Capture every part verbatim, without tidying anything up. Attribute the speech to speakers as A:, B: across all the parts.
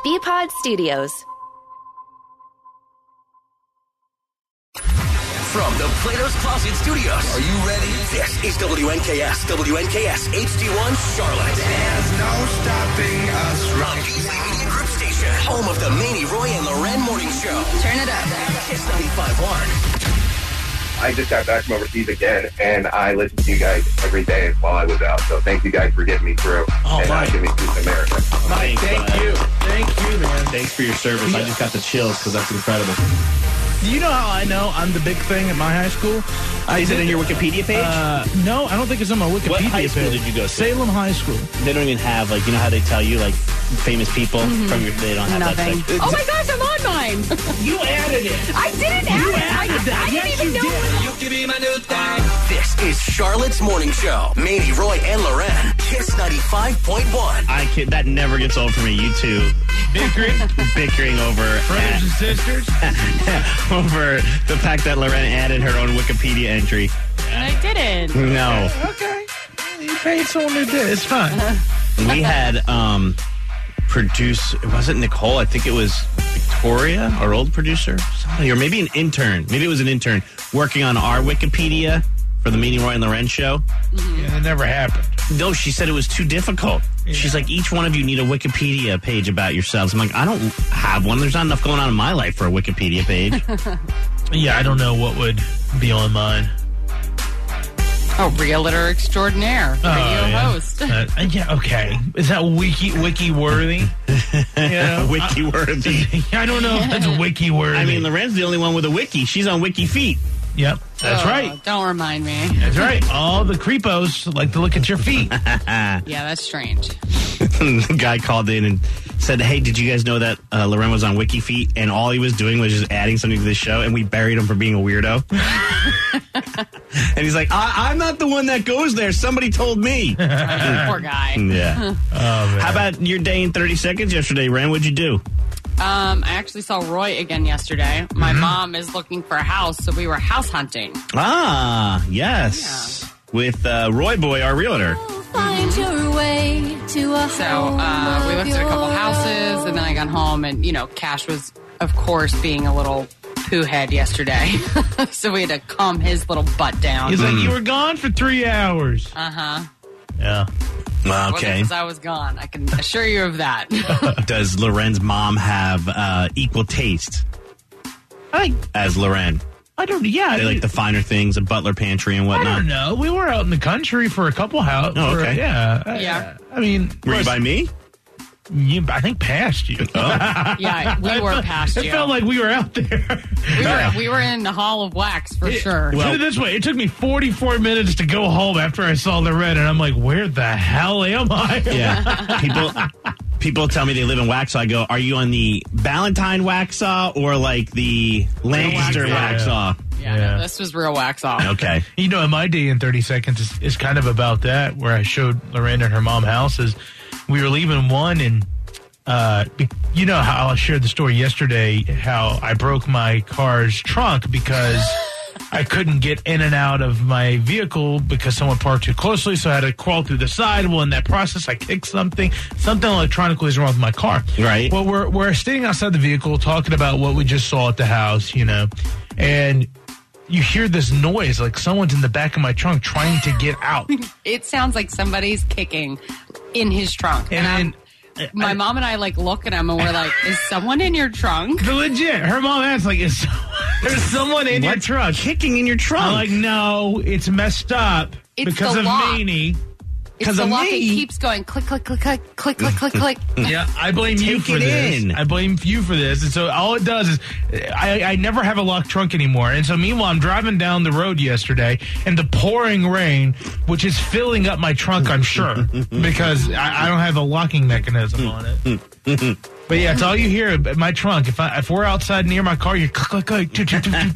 A: B-Pod Studios.
B: From the Plato's Closet Studios. Are you ready? This is W N K S, W N K S H D one Charlotte.
C: There's no stopping us
B: right. Beasley Media Group Station, home of the Manny, Roy, and Loren Morning Show. Turn it up. Kiss ninety-five point one.
D: I just got back from overseas again, and I listened to you guys every day while I was out. So thank you guys for getting me through
E: oh,
D: and uh, getting me through to America.
E: Mike, thank
F: uh,
E: you. Thank you, man.
F: Thanks for your service. Yeah. I just got the chills because that's incredible.
E: You know how I know I'm the big thing at my high school?
F: Uh, is it in your Wikipedia page?
E: Uh, no, I don't think it's on my Wikipedia page.
F: What high school
E: page.
F: did you go to?
E: Salem High School.
F: They don't even have, like, you know how they tell you, like, famous people mm-hmm. from your, they don't have
G: Nothing.
F: that section.
G: Oh my gosh, I'm on mine.
E: You added it.
G: I didn't add
E: you
G: it.
E: Added
G: I,
E: that.
G: I
E: yes,
G: didn't even
E: you
G: know.
E: Did.
B: You can be my new thing. This is Charlotte's Morning Show. Manny, Roy, and Loren. Kiss ninety-five point one.
F: I kid, that never gets old for me. You two.
E: Bickering?
F: Bickering over.
E: Brothers and sisters?
F: over the fact that Loren added her own Wikipedia entry.
G: I didn't.
F: No.
E: Okay. You paid someone who did. It's fine.
F: We had um, produce. Was it Nicole? I think it was Victoria, our old producer, somebody, or maybe an intern. Maybe it was an intern working on our Wikipedia for the Manny, Roy, and Loren show.
E: Mm-hmm. Yeah, it never happened.
F: No, she said it was too difficult. Yeah. She's like, each one of you need a Wikipedia page about yourselves. I'm like, I don't have one. There's not enough going on in my life for a Wikipedia page.
E: Yeah, I don't know what would be on mine.
G: Oh, realtor extraordinaire, radio
E: oh, yeah.
G: host.
E: Uh, yeah, okay. Is that wiki wiki worthy? You know,
F: wiki worthy.
E: I, I don't know if that's wiki worthy.
F: I mean, Loren's the only one with a wiki. She's on Wiki Feet.
E: Yep, that's
G: oh,
E: right.
G: Don't remind me.
E: That's right. All the creepos like to look at your feet.
G: Yeah, that's strange.
F: The guy called in and said, hey, did you guys know that uh, Loren was on Wiki Feet? And all he was doing was just adding something to the show, and we buried him for being a weirdo. And he's like, I- I'm not the one that goes there. Somebody told me.
G: Poor guy.
F: Yeah.
E: Oh, man.
F: How about your day in thirty seconds yesterday, Ren? What'd you do?
G: Um, I actually saw Roy again yesterday. My mm-hmm. mom is looking for a house, so we were house hunting.
F: Ah, yes. Yeah. With uh, Roy Boy, our realtor.
H: Find your way to a
G: so uh, we looked at a couple houses, and then I got home, and, you know, Cash was, of course, being a little poo head yesterday. So we had to calm his little butt down.
E: He's like, you were gone for three hours.
G: Uh-huh.
E: Yeah.
F: Okay.
G: Because I was gone. I can assure you of that.
F: Does Loren's mom have uh, equal taste
E: I,
F: as Loren?
E: I don't, yeah.
F: They like the finer things, a butler pantry and whatnot?
E: I don't know. We were out in the country for a couple houses.
F: Oh, okay.
E: Yeah.
G: Yeah.
E: I, I mean.
F: Were you by me?
E: You, I think past you.
F: Oh.
G: Yeah, we were
E: felt,
G: past
E: it
G: you.
E: It felt like we were out there.
G: We were, we were in the Hall of Wax for
E: it,
G: sure.
E: Well, put it this way. It took me forty-four minutes to go home after I saw the red, and I'm like, where the hell am I?
F: Yeah. People people tell me they live in Waxhaw. I go, are you on the Ballantine Waxhaw or like the Lancaster Waxhaw?
G: Yeah, yeah. No, this was real Waxhaw.
F: Okay.
E: You know, my day in thirty seconds is, is kind of about that, where I showed Loren and her mom houses. We were leaving one, and uh, you know how I shared the story yesterday, how I broke my car's trunk because I couldn't get in and out of my vehicle because someone parked too closely, so I had to crawl through the side. Well, in that process, I kicked something. Something electronically is wrong with my car.
F: Right.
E: Well, we're, we're standing outside the vehicle talking about what we just saw at the house, you know, and you hear this noise like someone's in the back of my trunk trying to get out.
G: It sounds like somebody's kicking in his trunk. And, and I'm, my I, mom and I, like, look at him, and we're like, is someone in your trunk?
E: Legit. Her mom asks, like, is there's someone in
F: What's
E: your trunk?
F: Kicking in your trunk?
E: I'm like, no, it's messed up
G: it's
E: because of
G: lock.
E: Manny.
G: It's the
E: of
G: lock.
E: me.
G: It keeps going click, click, click, click, click, click, click, click.
E: Yeah, I blame
F: Take
E: you for
F: it
E: this.
F: In.
E: I blame you for this. And so all it does is I, I never have a locked trunk anymore. And so meanwhile, I'm driving down the road yesterday in the pouring rain, which is filling up my trunk, I'm sure, because I, I don't have a locking mechanism on it. But yeah, it's all you hear at my trunk. If I, if we're outside near my car, you click, click, click.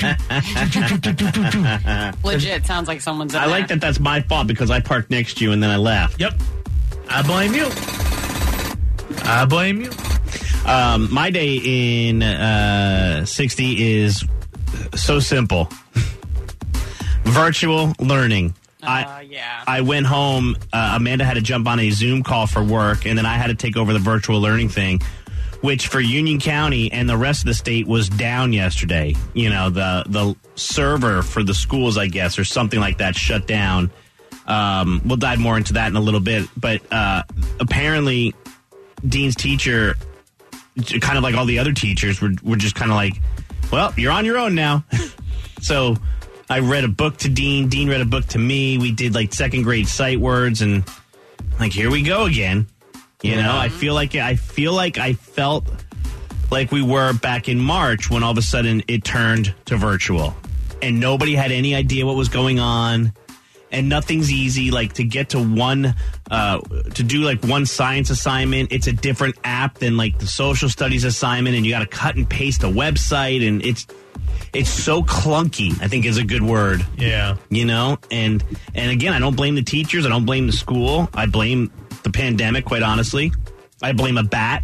G: Legit, sounds like someone's in
F: I
G: there.
F: like that that's my fault because I parked next to you and then I left.
E: Yep. I blame you. I blame you.
F: Um, my day in uh, sixty is so simple. Virtual learning.
G: Uh,
F: I,
G: yeah.
F: I went home. Uh, Amanda had to jump on a Zoom call for work, and then I had to take over the virtual learning thing which for Union County and the rest of the state was down yesterday. You know, the the server for the schools, I guess, or something like that, shut down. Um, we'll dive more into that in a little bit. But uh, apparently, Dean's teacher, kind of like all the other teachers, were, were just kind of like, well, you're on your own now. So I read a book to Dean. Dean read a book to me. We did like second grade sight words, and like, here we go again. You know, I feel like I feel like I felt like we were back in March when all of a sudden it turned to virtual and nobody had any idea what was going on and nothing's easy. Like to get to one, uh, to do like one science assignment, it's a different app than like the social studies assignment, and you got to cut and paste a website, and it's it's so clunky, I think is a good word.
E: Yeah.
F: You know, and and again, I don't blame the teachers. I don't blame the school. I blame the pandemic, quite honestly. I blame a bat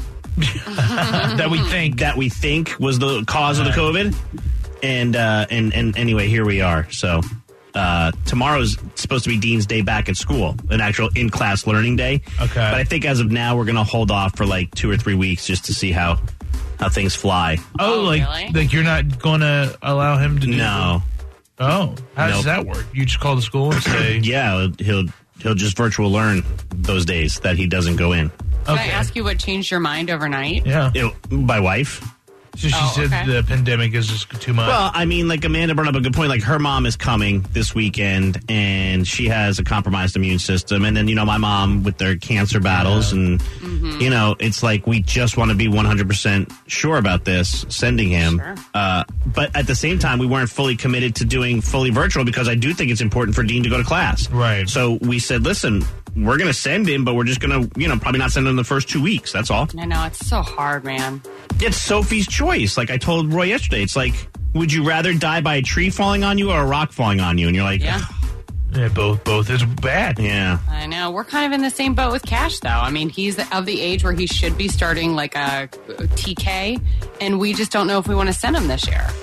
E: that we think
F: that we think was the cause of the COVID. And uh, and and anyway, here we are. So uh, tomorrow's supposed to be Dean's Day back at school, an actual in-class learning day.
E: Okay.
F: But I think as of now, we're going to hold off for like two or three weeks just to see how how things fly.
E: Oh,
G: Oh,
E: like
G: really?
E: like you're not going to allow him to do
F: No.
E: Oh, how
F: Nope.
E: does that work? You just call the school and say,
F: Yeah, he'll he'll just virtual learn those days that he doesn't go in.
G: Can
E: okay.
G: I ask you what changed your mind overnight?
E: Yeah.
F: It, my wife.
E: So she
G: Oh,
E: said
G: okay.
E: the pandemic is just too much.
F: Well, I mean, like Amanda brought up a good point. Like her mom is coming this weekend, and she has a compromised immune system. And then, you know, my mom with their cancer battles, and you know, it's like we just want to be one hundred percent sure about this, sending him.
G: Sure.
F: Uh, but at the same time, we weren't fully committed to doing fully virtual because I do think it's important for Dean to go to class.
E: Right.
F: So we said, listen, we're going to send him, but we're just going to, you know, probably not send him the first two weeks. That's all.
G: I know, it's so hard, man.
F: It's Sophie's choice. Like I told Roy yesterday, it's like, would you rather die by a tree falling on you or a rock falling on you? And you're like,
G: Yeah.
E: yeah, both both is bad.
F: yeah.
G: I know. We're kind of in the same boat with Cash, though. I mean, he's of the age where he should be starting like a T K, and we just don't know if we want to send him this year.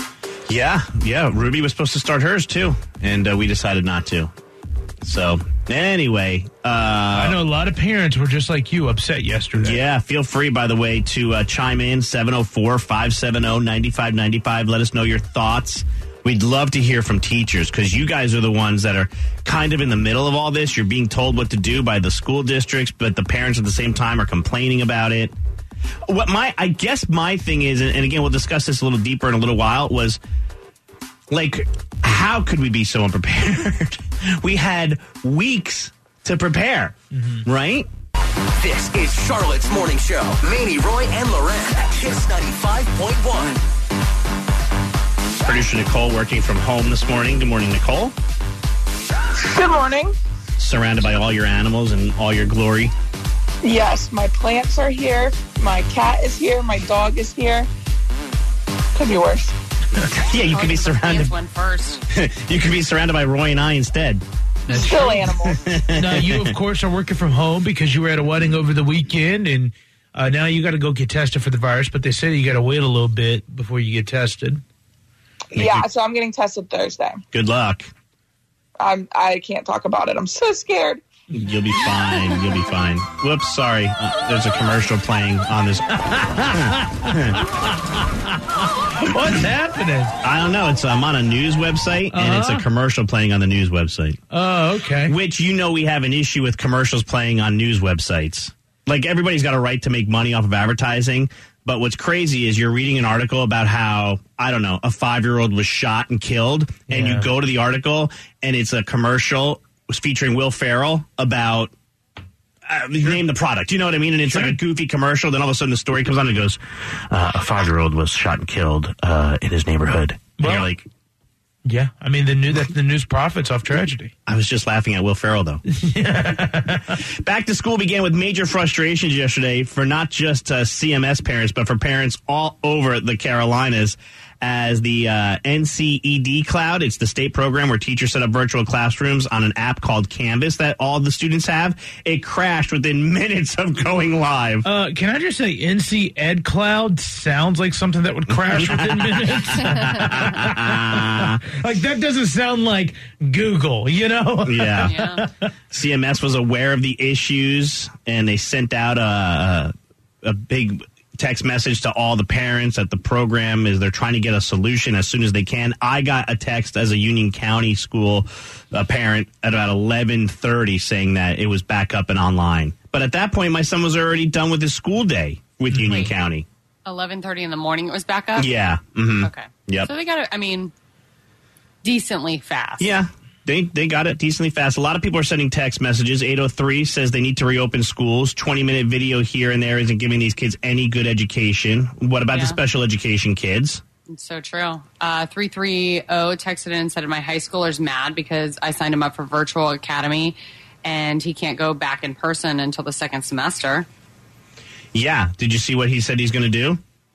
F: Yeah, yeah. Ruby was supposed to start hers too, and uh, we decided not to. So anyway, uh,
E: I know a lot of parents were just like you, upset yesterday.
F: yeah, feel free, by the way, to uh, chime in seven oh four, five seven oh, nine five nine five. Let us know your thoughts. We'd love to hear from teachers because you guys are the ones that are kind of in the middle of all this. You're being told what to do by the school districts, but the parents at the same time are complaining about it. What my, I guess my thing is, and again, we'll discuss this a little deeper in a little while, was like, how could we be so unprepared? We had weeks to prepare, mm-hmm. right?
B: This is Charlotte's Morning Show. Manny, Roy, and Loren at Kiss ninety-five point one.
F: Producer Nicole working from home this morning. Good morning, Nicole.
A: Good morning.
F: Surrounded by all your animals and all your glory.
A: Yes, my plants are here. My cat is here. My dog is here. Could be worse.
F: Yeah, you could be surrounded.
G: One first.
F: You could be surrounded by Roy and I instead.
E: That's
A: Still
E: true.
A: animals.
E: Now, you, of course, are working from home because you were at a wedding over the weekend, and uh, now you got to go get tested for the virus, but they say you got to wait a little bit before you get tested.
A: Yeah, so I'm getting tested Thursday.
F: Good luck.
A: I'm, I can't talk about it. I'm so scared.
F: You'll be fine. You'll be fine. Whoops, sorry. Uh, there's a commercial playing on this.
E: What's happening?
F: I don't know. It's I'm on a news website, and it's a
E: Uh-huh.
F: commercial playing on the news website.
E: Oh, okay.
F: Which, you know, we have an issue with commercials playing on news websites. Like, everybody's got a right to make money off of advertising. But what's crazy is you're reading an article about how, I don't know, a five-year-old was shot and killed. And
E: Yeah.
F: you go to the article, and it's a commercial featuring Will Ferrell about, uh, name the product. You know what I mean? And it's
E: Sure.
F: like a goofy commercial. Then all of a sudden the story comes on and it goes, uh, a five-year-old was shot and killed uh, in his neighborhood. And
E: Well-
F: you're like,
E: Yeah, I mean, the new that the news profits off tragedy.
F: I was just laughing at Will Ferrell, though. Back to school began with major frustrations yesterday for not just uh, C M S parents, but for parents all over the Carolinas as the uh, N C E D Cloud. It's the state program where teachers set up virtual classrooms on an app called Canvas that all the students have. It crashed within minutes of going live.
E: Uh, can I just say, N C Ed Cloud sounds like something that would crash within minutes. Like, that doesn't sound like Google, you know?
F: Yeah.
G: Yeah.
F: C M S was aware of the issues, and they sent out a, a big text message to all the parents at the program is they're trying to get a solution as soon as they can. I got a text as a Union County school uh, parent at about eleven thirty saying that it was back up and online. But at that point, my son was already done with his school day with Union
G: Wait.
F: County.
G: eleven thirty in the morning it was back up?
F: Yeah. Mm-hmm.
G: Okay.
F: Yep.
G: So they got it, I mean, decently fast.
F: Yeah. They they got it decently fast. A lot of people are sending text messages. eight oh three says they need to reopen schools. twenty-minute video here and there isn't giving these kids any good education. What about
G: Yeah.
F: the special education kids?
G: It's so true. Uh, three three zero texted in and said, my high schooler's mad because I signed him up for virtual academy and he can't go back in person until the second semester.
F: Yeah. Did you see what he said he's going to do?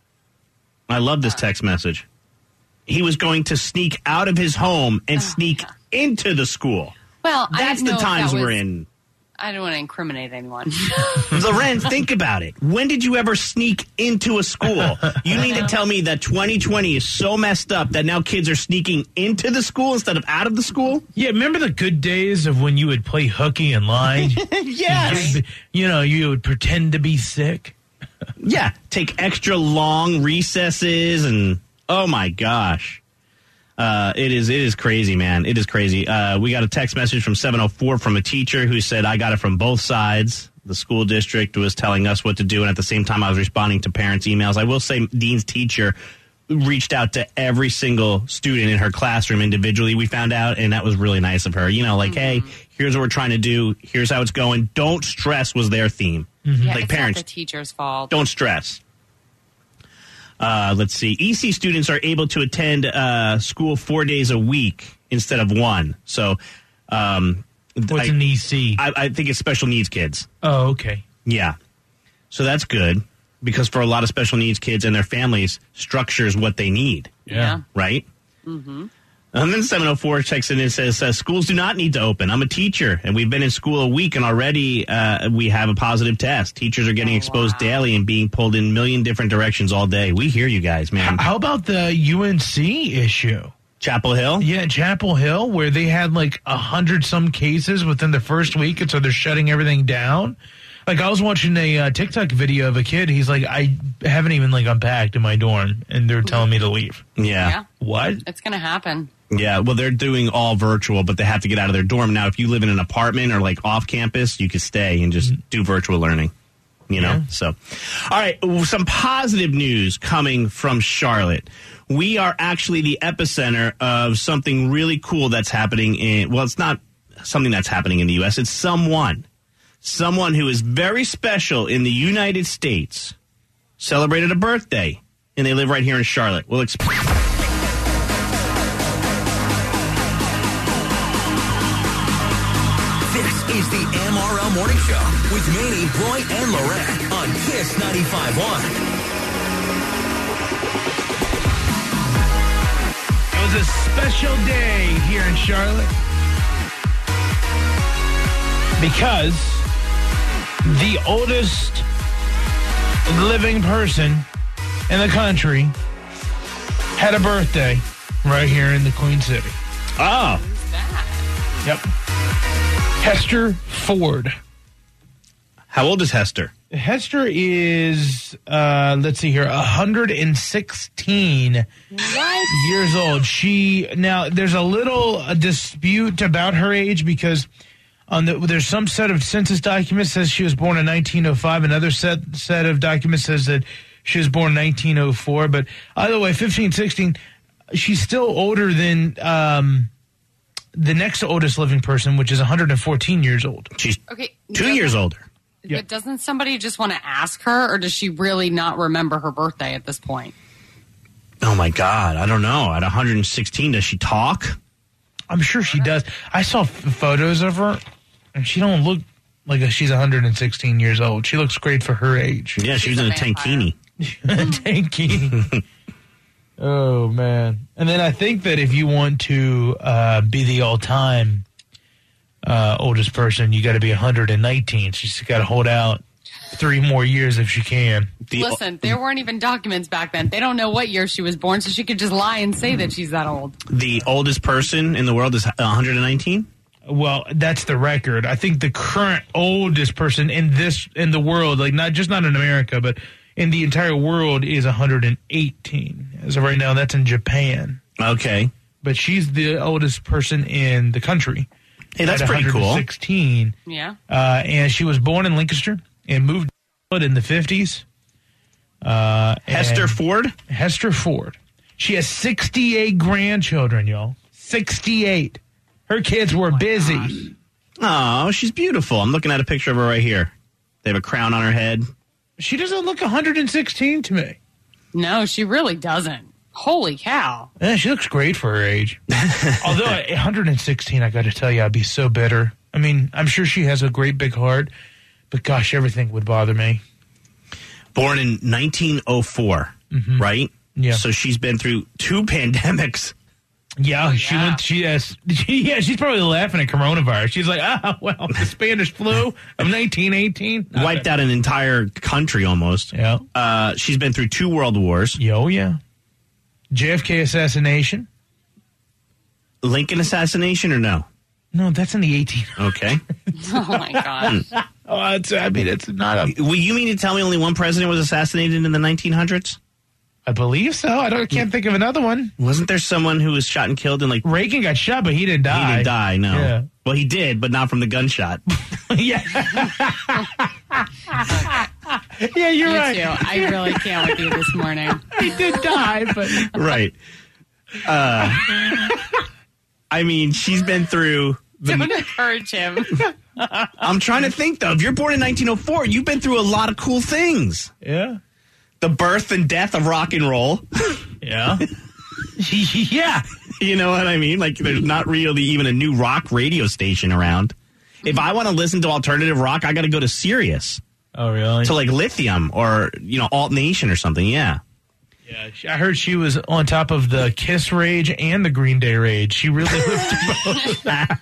F: I love this text message. He was going to sneak out of his home and sneak
G: yeah.
F: into the school.
G: Well, I
F: That's
G: didn't
F: the
G: know if
F: times
G: that
F: we're
G: was-
F: in.
G: I don't want to incriminate anyone.
F: Loren, think about it. When did you ever sneak into a school? You mean to tell me that twenty twenty is so messed up that now kids are sneaking into the school instead of out of the school?
E: Yeah, remember the good days of when you would play hooky and line?
F: Yes.
E: You know, you would pretend to be sick.
F: Yeah, take extra long recesses and oh my gosh. Uh, it is it is crazy, man. It is crazy. Uh, we got a text message from seven oh four from a teacher who said, I got it from both sides. The school district was telling us what to do, and at the same time I was responding to parents' emails. I will say Dean's teacher reached out to every single student in her classroom individually, we found out, and that was really nice of her. You know, like, mm-hmm. hey, here's what we're trying to do. Here's how it's going. Don't stress was their theme.
G: Mm-hmm. Yeah,
F: like
G: it's
F: parents,
G: not the teacher's fault.
F: Don't stress. Uh, let's see. E C students are able to attend uh, school four days a week instead of one. So, um,
E: what's
F: I,
E: an E C?
F: I, I think it's special needs kids.
E: Oh, okay.
F: Yeah. So that's good because for a lot of special needs kids and their families, structure is what they need.
E: Yeah.
F: Right?
G: Mm-hmm.
F: And then seven oh four checks in and says, uh, schools do not need to open. I'm a teacher, and we've been in school a week, and already uh, we have a positive test. Teachers are getting
G: Oh,
F: exposed
G: wow.
F: daily and being pulled in a million different directions all day. We hear you guys, man.
E: How about the U N C issue?
F: Chapel Hill?
E: Yeah, Chapel Hill, where they had like a hundred some cases within the first week, and so they're shutting everything down. Like, I was watching a uh, TikTok video of a kid. He's like, I haven't even like unpacked in my dorm, and they're telling me to leave.
F: Yeah.
G: Yeah.
E: What?
G: It's going to happen.
F: Yeah, well, they're doing all virtual, but they have to get out of their dorm. Now, if you live in an apartment or like off campus, you could stay and just do virtual learning, you know?
E: Yeah.
F: So, all right, some positive news coming from Charlotte. We are actually the epicenter of something really cool that's happening in, well, it's not something that's happening in the U S, it's someone, someone who is very special in the United States, celebrated a birthday, and they live right here in Charlotte. We'll explain.
B: Is the M R L Morning Show with Manny, Roy, and Lorette on Kiss ninety-five point one.
E: It was a special day here in Charlotte because the oldest living person in the country had a birthday right here in the Queen City.
F: Oh.
G: Who's that?
E: Yep. Hester Ford.
F: How old is Hester?
E: Hester is, uh, let's see here, one hundred sixteen
G: What?
E: years old. She, now, there's a little uh, dispute about her age because on the, there's some set of census documents says she was born in nineteen oh five. Another set, set of documents says that she was born in nineteen oh four. But either way, fifteen, sixteen, she's still older than um, the next oldest living person, which is one hundred fourteen years old.
F: She's
G: Okay.
F: two
G: doesn't-
F: years older.
E: Yep.
G: But doesn't somebody just want to ask her, or does she really not remember her birthday at this point?
F: Oh, my God. I don't know. At one hundred sixteen, does she talk?
E: I'm sure she does. I saw f- photos of her, and she don't look like a, she's one hundred sixteen years old. She looks great for her age.
F: Yeah, she
G: She's
F: was in
G: a
F: a tankini.
E: Tanky. Oh, man. And then I think that if you want to uh, be the all-time uh, oldest person, you got to be one hundred nineteen. She's got to hold out three more years if she can.
F: The,
G: Listen, there weren't even documents back then. They don't know what year she was born, so she could just lie and say that she's that old.
F: the oldest person in the world is one hundred nineteen?
E: Well, that's the record. I think the current oldest person in this in the world, like not just not in America, but in the entire world, is one hundred eighteen. As of right now, that's in Japan.
F: Okay.
E: But she's the oldest person in the country.
F: Hey, that's pretty cool.
E: one hundred sixteen.
G: Yeah.
E: Uh, and she was born in Lancaster and moved in the fifties. Uh,
F: Hester Ford?
E: Hester Ford. She has sixty-eight grandchildren, y'all. sixty-eight. Her kids were
G: oh
E: busy.
F: Oh, she's beautiful. I'm looking at a picture of her right here. They have a crown on her head.
E: She doesn't look one hundred sixteen to me.
G: No, she really doesn't. Holy cow.
E: Yeah, she looks great for her age. Although at one hundred sixteen, I got to tell you, I'd be so bitter. I mean, I'm sure she has a great big heart, but gosh, everything would bother me.
F: Born in nineteen oh four, mm-hmm. right?
E: Yeah.
F: So she's been through two pandemics.
E: Yeah, she
G: yeah.
E: went. She has. Yeah, she's probably laughing at coronavirus. She's like, ah, well, the Spanish flu of nineteen eighteen
F: wiped out an entire country almost.
E: Yeah.
F: Uh, she's been through two world wars.
E: Oh yeah. J F K assassination.
F: Lincoln assassination or no?
E: No, that's in the eighteen.
F: Okay.
G: Oh my god.
E: Oh, it's, I mean, it's not a.
F: Well, you mean to tell me only one president was assassinated in the nineteen hundreds?
E: I believe so. I don't. I can't think of another one.
F: Wasn't there someone who was shot and killed in like
E: Reagan got shot, but he didn't die.
F: He didn't die. No.
E: Yeah.
F: Well, he did, but not from the gunshot.
E: Yeah. Yeah, you're
G: Me
E: right.
G: too. I really can't with you this morning.
E: He did die, but
F: right. Uh, I mean, she's been through. The,
G: Don't encourage him.
F: I'm trying to think though. If you're born in nineteen oh four, you've been through a lot of cool things.
E: Yeah.
F: The birth and death of rock and roll.
E: Yeah. Yeah.
F: You know what I mean? Like, there's not really even a new rock radio station around. If I want to listen to alternative rock, I got to go to Sirius.
E: Oh, really?
F: To like Lithium or, you know, Alt Nation or something. Yeah.
E: Yeah. I heard she was on top of the Kiss rage and the Green Day rage. She really lived both.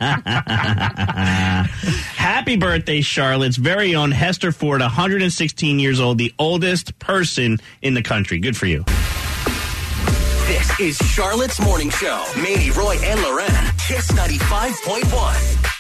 F: Happy birthday, Charlotte's very own Hester Ford, one hundred sixteen years old, the oldest person in the country. Good for you.
B: This is Charlotte's Morning Show. Manny, Roy, and Loren. Kiss ninety-five point one.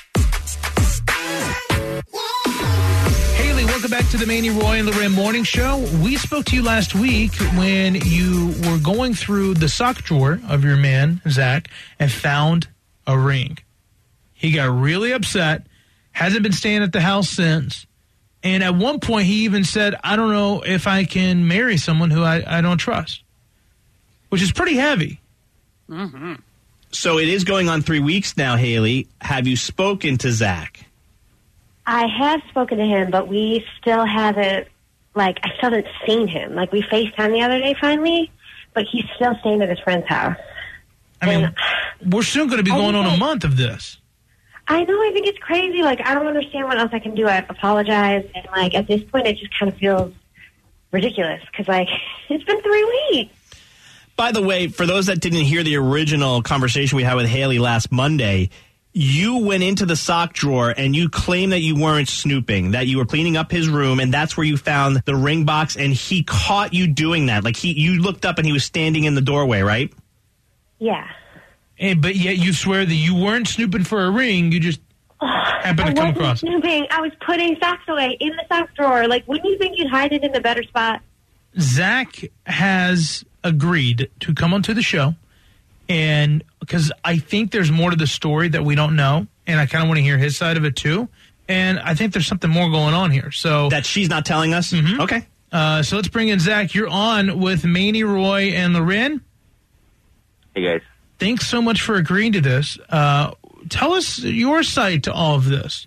E: Haley, welcome back to the Manny, Roy, and Loren Morning Show. We spoke to you last week when you were going through the sock drawer of your man, Zach, and found a ring. He got really upset, hasn't been staying at the house since, and at one point he even said, I don't know if I can marry someone who I, I don't trust, which is pretty heavy.
G: Mm-hmm.
F: So it is going on three weeks now, Haley. Have you spoken to Zach?
I: I have spoken to him, but we still haven't, like, I still haven't seen him. Like, we FaceTimed the other day finally, but he's still staying at his friend's house.
E: I mean, and we're soon going to be going on a month of this.
I: I know, I think it's crazy. Like, I don't understand what else I can do. I apologize. And, like, at this point, it just kind of feels ridiculous because, like, it's been three weeks.
F: By the way, for those that didn't hear the original conversation we had with Haley last Monday, you went into the sock drawer and you claimed that you weren't snooping, that you were cleaning up his room, and that's where you found the ring box, and he caught you doing that. Like, he, you looked up and he was standing in the doorway, right?
I: Yeah.
E: And, but yet you swear that you weren't snooping for a ring, you just
I: oh,
E: happened to
I: I
E: come
I: wasn't
E: across
I: snooping. I was putting socks away in the sock drawer. Like, wouldn't you think you'd hide it in a better spot?
E: Zach has agreed to come onto the show, and because I think there's more to the story that we don't know, and I kind of want to hear his side of it too, and I think there's something more going on here. So
F: that she's not telling us?
E: Mm-hmm.
F: Okay.
E: Uh, so let's bring in Zach. You're on with Manny, Roy, and Loren.
D: Hey, guys.
E: Thanks so much for agreeing to this. Uh, tell us your side to all of this.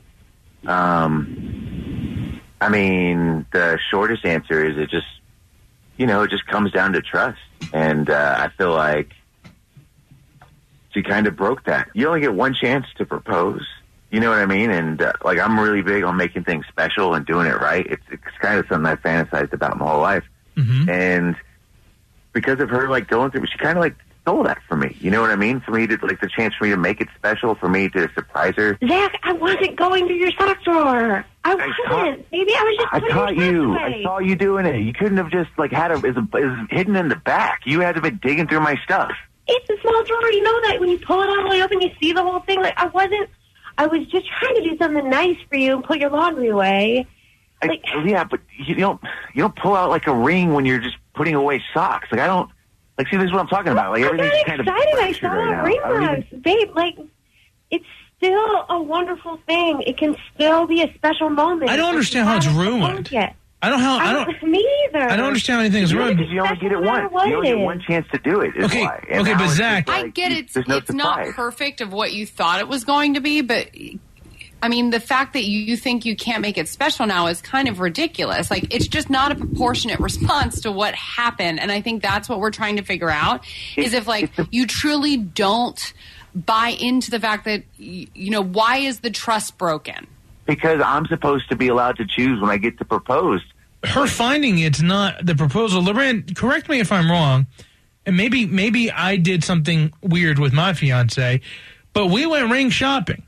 J: Um, I mean, the shortest answer is it just, you know, it just comes down to trust. And uh, I feel like she kind of broke that. You only get one chance to propose. You know what I mean? And, uh, like, I'm really big on making things special and doing it right. It's, it's kind of something I've fantasized about my whole life.
E: Mm-hmm.
J: And because of her, like, going through, she kind of, like, stole that from me. You know what I mean? For me to, like, the chance for me to make it special, for me to surprise her.
I: Zach, I wasn't going through your sock drawer. I wasn't.
J: caught-
I: Maybe I was just
J: I
I: putting
J: caught
I: your
J: you.
I: socks away.
J: I saw you doing it. You couldn't have just, like, had it as, a, as hidden in the back. You had to be digging through my stuff.
I: It's a small drawer. You know that when you pull it all the way up and you see the whole thing. Like, I wasn't I was just trying to do something nice for you and put your laundry away. Like,
J: I, yeah, but you don't you don't pull out like a ring when you're just putting away socks. Like I don't like. See, this is what I'm talking about. Like
I: I
J: everything's
I: got
J: kind of
I: excited. I
J: fractured
I: saw
J: right
I: a
J: now.
I: ring
J: I don't
I: box,
J: even-
I: babe. Like it's still a wonderful thing. It can still be a special moment.
E: I don't understand how it's ruined.
I: Yet.
E: I don't how I
I: I
E: don't.
I: don't. Me either.
E: I don't understand how anything's ruined.
J: Because you only get it once. You only get one chance to do it. Is
E: Okay,
J: why. And
E: okay,
J: now
E: but
J: it's
E: Zach-
J: just
G: I
J: like,
G: get
J: you-
G: it's
J: there's no
G: it's not
J: surprise.
G: perfect of what you thought it was going to be, but I mean the fact that you think you can't make it special now is kind of ridiculous. Like it's just not a proportionate response to what happened, and I think that's what we're trying to figure out is if like you truly don't buy into the fact that y- you know why is the trust broken?
J: Because I'm supposed to be allowed to choose when I get to propose.
E: Her finding it's not the proposal. Loren, correct me if I'm wrong, and maybe maybe I did something weird with my fiance, but we went ring shopping.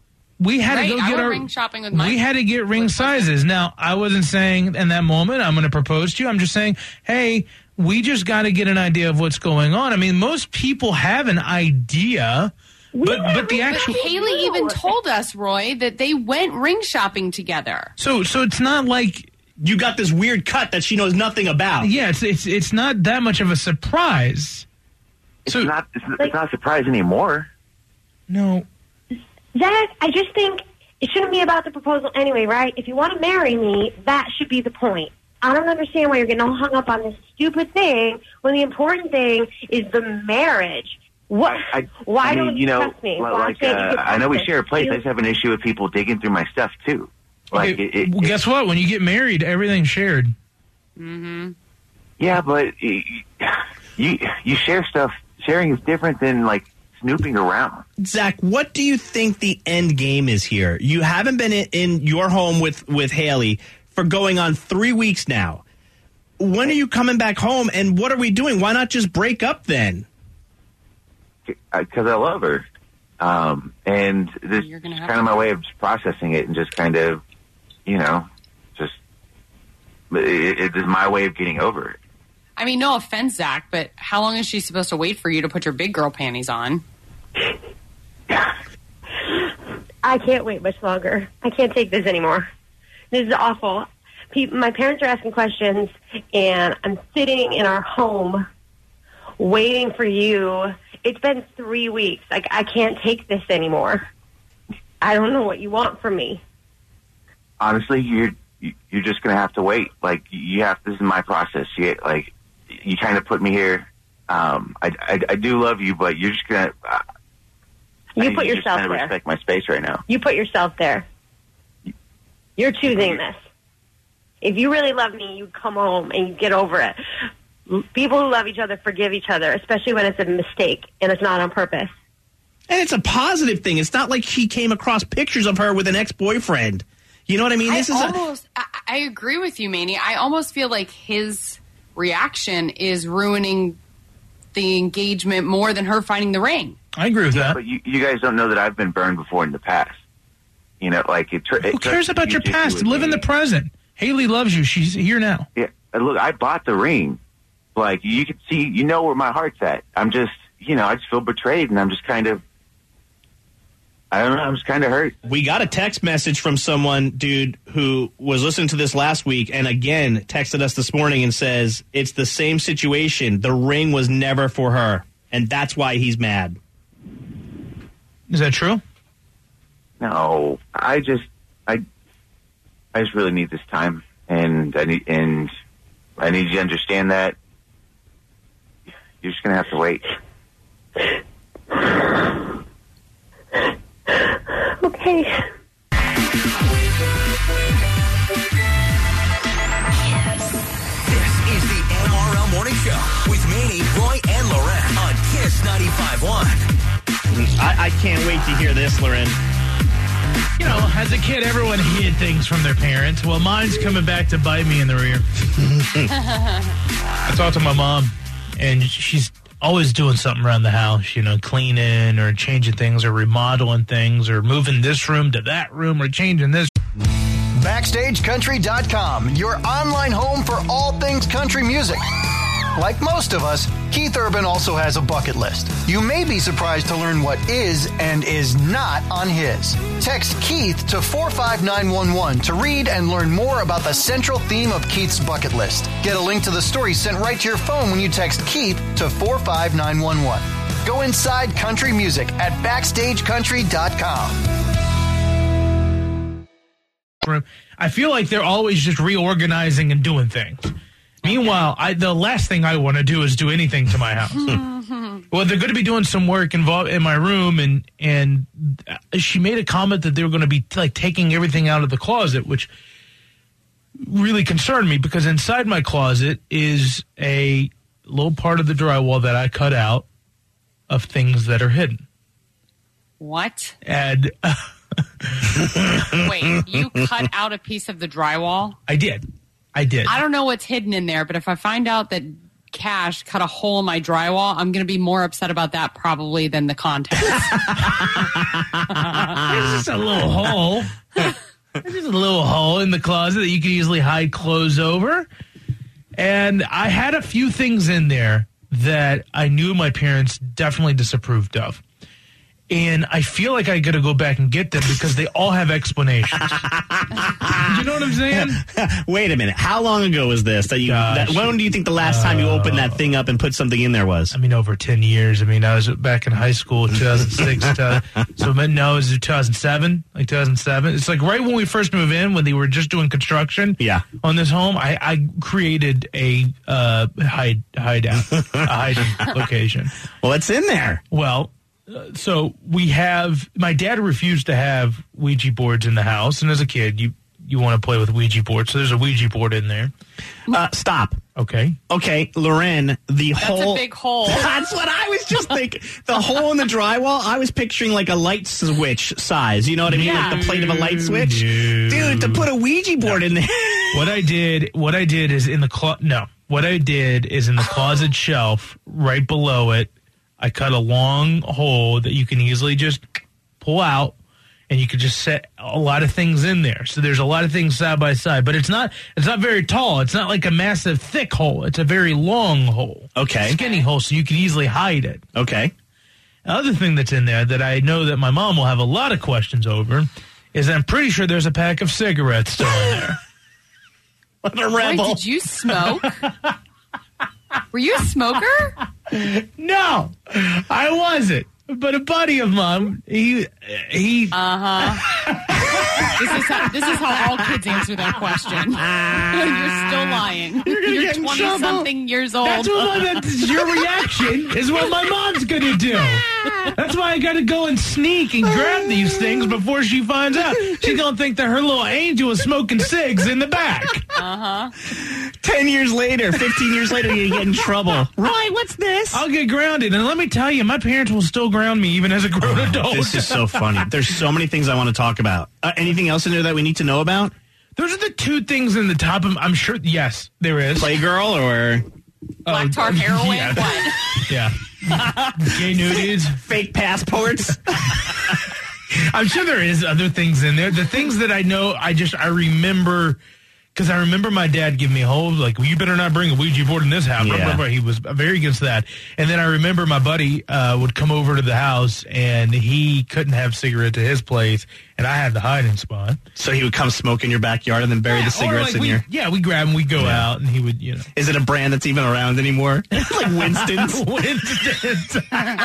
E: We had
G: Right,
E: to go
G: I
E: get
G: went
E: our
G: ring shopping with my-
E: we had to get ring sizes. Now, I wasn't saying in that moment I'm going to propose to you. I'm just saying, hey, we just got to get an idea of what's going on. I mean, most people have an idea, but but the actual
G: But Haley even told us, Roy, that they went ring shopping together.
E: so so it's not like
F: You got this weird cut that she knows nothing about.
E: yeah, it's it's it's not that much of a surprise.
J: It's
E: So-
J: not. It's, it's not a surprise anymore.
E: No.
I: Zach, I just think it shouldn't be about the proposal anyway, right? If you want to marry me, that should be the point. I don't understand why you're getting all hung up on this stupid thing when the important thing is the marriage. What?
J: I,
I: why
J: I mean,
I: don't
J: you know,
I: trust me?
J: li-
I: Why
J: like
I: can't you
J: uh,
I: get
J: I know we
I: past
J: share a
I: this?
J: place.
I: You-
J: I just have an issue with people digging through my stuff too. Like
E: Okay,
J: it, it,
E: well, guess what? When you get married, everything's shared.
G: Mm-hmm.
J: yeah, but it, you you share stuff. Sharing is different than like snooping around.
F: Zach, what do you think the end game is here? You haven't been in, in your home with, with Haley for going on three weeks now. When are you coming back home, and what are we doing? Why not just break up then?
J: Because I love her, um, and this is
G: gonna have
J: kind of my way of just processing it and just kind of, you know, just it, it is my way of getting over it.
G: I mean, no offense, Zach, but how long is she supposed to wait for you to put your big girl panties on?
I: I can't wait much longer. I can't take this anymore. This is awful. People, my parents are asking questions, and I'm sitting in our home waiting for you. It's been three weeks. Like, I can't take this anymore. I don't know what you want from me.
J: Honestly, you're you're just gonna have to wait. Like you have. This is my process. You like you kind of put me here. Um, I, I I do love you, but you're just gonna. Uh,
I: You
J: I
I: put
J: need to just
I: yourself
J: kind of
I: there.
J: respect my space right now.
I: You put yourself there. You're choosing this. If you really love me, you'd come home and you'd get over it. People who love each other forgive each other, especially when it's a mistake and it's not on purpose.
F: And it's a positive thing. It's not like she came across pictures of her with an ex-boyfriend. You know what I mean? This
G: I
F: is a,
G: almost, I, I agree with you, Manny. I almost feel like his reaction is ruining the engagement more than her finding the ring.
E: I agree with that.
J: But you, you guys don't know that I've been burned before in the past. You know, like it. it
E: Who cares about your past? Live in the present. Haley loves you. She's here now.
J: Yeah, and look, I bought the ring. Like you can see, you know where my heart's at. I'm just, you know, I just feel betrayed, and I'm just kind of, I don't know, I'm just kind of hurt.
F: We got a text message from someone, dude, who was listening to this last week and again texted us this morning and says it's the same situation. The ring was never for her, and that's why he's mad.
E: Is that true?
J: No, I just, I, I just really need this time, and I need, and I need you to understand that you're just gonna have to wait.
I: Okay.
B: This is the M R L Morning Show with Manny, Roy, and Loren on Kiss ninety-five point one.
F: I, I can't wait to hear this, Loren.
E: You know, as a kid, everyone hid things from their parents. Well, mine's coming back to bite me in the rear. I talked to my mom, and she's always doing something around the house, you know, cleaning or changing things or remodeling things or moving this room to that room or changing this.
K: Backstage Country dot com, your online home for all things country music. Like most of us, Keith Urban also has a bucket list. You may be surprised to learn what is and is not on his. Text Keith to four five nine one one to read and learn more about the central theme of Keith's bucket list. Get a link to the story sent right to your phone when you text Keith to four five nine one one. Go inside country music at backstage country dot com.
E: I feel like they're always just reorganizing and doing things. Meanwhile, I, the last thing I want to do is do anything to my house. Well, they're going to be doing some work involved in my room, and and she made a comment that they were going to be like taking everything out of the closet, which really concerned me because inside my closet is a little part of the drywall that I cut out of things that are hidden.
G: What?
E: And uh,
G: wait, you cut out a piece of the drywall?
E: I did. I did.
G: I don't know what's hidden in there, but if I find out that Cash cut a hole in my drywall, I'm going to be more upset about that probably than the contents.
E: It's just a little hole. It's just a little hole in the closet that you can easily hide clothes over. And I had a few things in there that I knew my parents definitely disapproved of. And I feel like I got to go back and get them because they all have explanations. You know what I'm saying?
F: Wait a minute. How long ago was this? That you? That, when do you think the last time you opened that thing up and put something in there was?
E: I mean, over ten years. I mean, I was back in high school, two thousand six. to, so no, it was two thousand seven, like two thousand seven. It's like right when we first moved in, when they were just doing construction
F: yeah.
E: on this home, I, I created a uh, hide hideout, a hiding location.
F: Well, it's in there.
E: Well, Uh, so we have, my dad refused to have Ouija boards in the house. And as a kid, you, you want to play with Ouija boards. So there's a Ouija board in there.
F: Uh, stop.
E: Okay.
F: Okay, Loren, the
G: That's
F: hole.
G: That's a big hole.
F: That's what I was just thinking. The hole in the drywall, I was picturing like a light switch size. You know what I mean?
G: Yeah.
F: Like the plate of a light switch.
E: No.
F: Dude, to put a Ouija board no. in there.
E: What I did, what I did is in the clo- no. What I did is in the closet shelf, right below it, I cut a long hole that you can easily just pull out, and you could just set a lot of things in there. So there's a lot of things side by side, but it's not it's not very tall. It's not like a massive thick hole. It's a very long hole.
F: Okay.
E: Skinny hole, so you can easily hide it.
F: Okay.
E: The other thing that's in there that I know that my mom will have a lot of questions over is I'm pretty sure there's a pack of cigarettes still in there.
F: What a rebel.
G: Wait, did you smoke? Were you a smoker?
E: No, I wasn't. But a buddy of mine, he he.
G: Uh huh. this is how this is how all kids answer that question. You're still lying.
E: You're, gonna
G: You're
E: get in
G: twenty
E: trouble.
G: something years old.
E: That's what that's, your reaction is what my mom's gonna do. That's why I got to go and sneak and grab these things before she finds out. She's gonna think that her little angel is smoking cigs in the back.
G: Uh huh.
F: Ten years later, fifteen years later, you get in trouble. Roy, what's this?
E: I'll get grounded, and let me tell you, my parents will still ground me even as a grown adult.
F: This is so funny. There's so many things I want to talk about. Uh, anything else in there that we need to know about?
E: Those are the two things in the top of. I'm sure. Yes, there is.
F: Playgirl or
G: black tar heroin.
E: Yeah.
G: What?
E: Yeah. Gay nudies,
F: fake passports.
E: I'm sure there is other things in there. The things that I know, I just I remember. Because I remember my dad giving me a whole, like, well, you better not bring a Ouija board in this house.
F: Yeah.
E: Blah, blah, blah. He was very against that. And then I remember my buddy uh, would come over to the house, and he couldn't have cigarettes at his place, and I had the hiding spot.
F: So he would come smoke in your backyard and then bury
E: yeah,
F: the cigarettes
E: like
F: in
E: we,
F: your...
E: Yeah, we grab them, we go yeah. out, and he would, you know.
F: Is it a brand that's even around anymore? Like Winston's?
E: Winston's.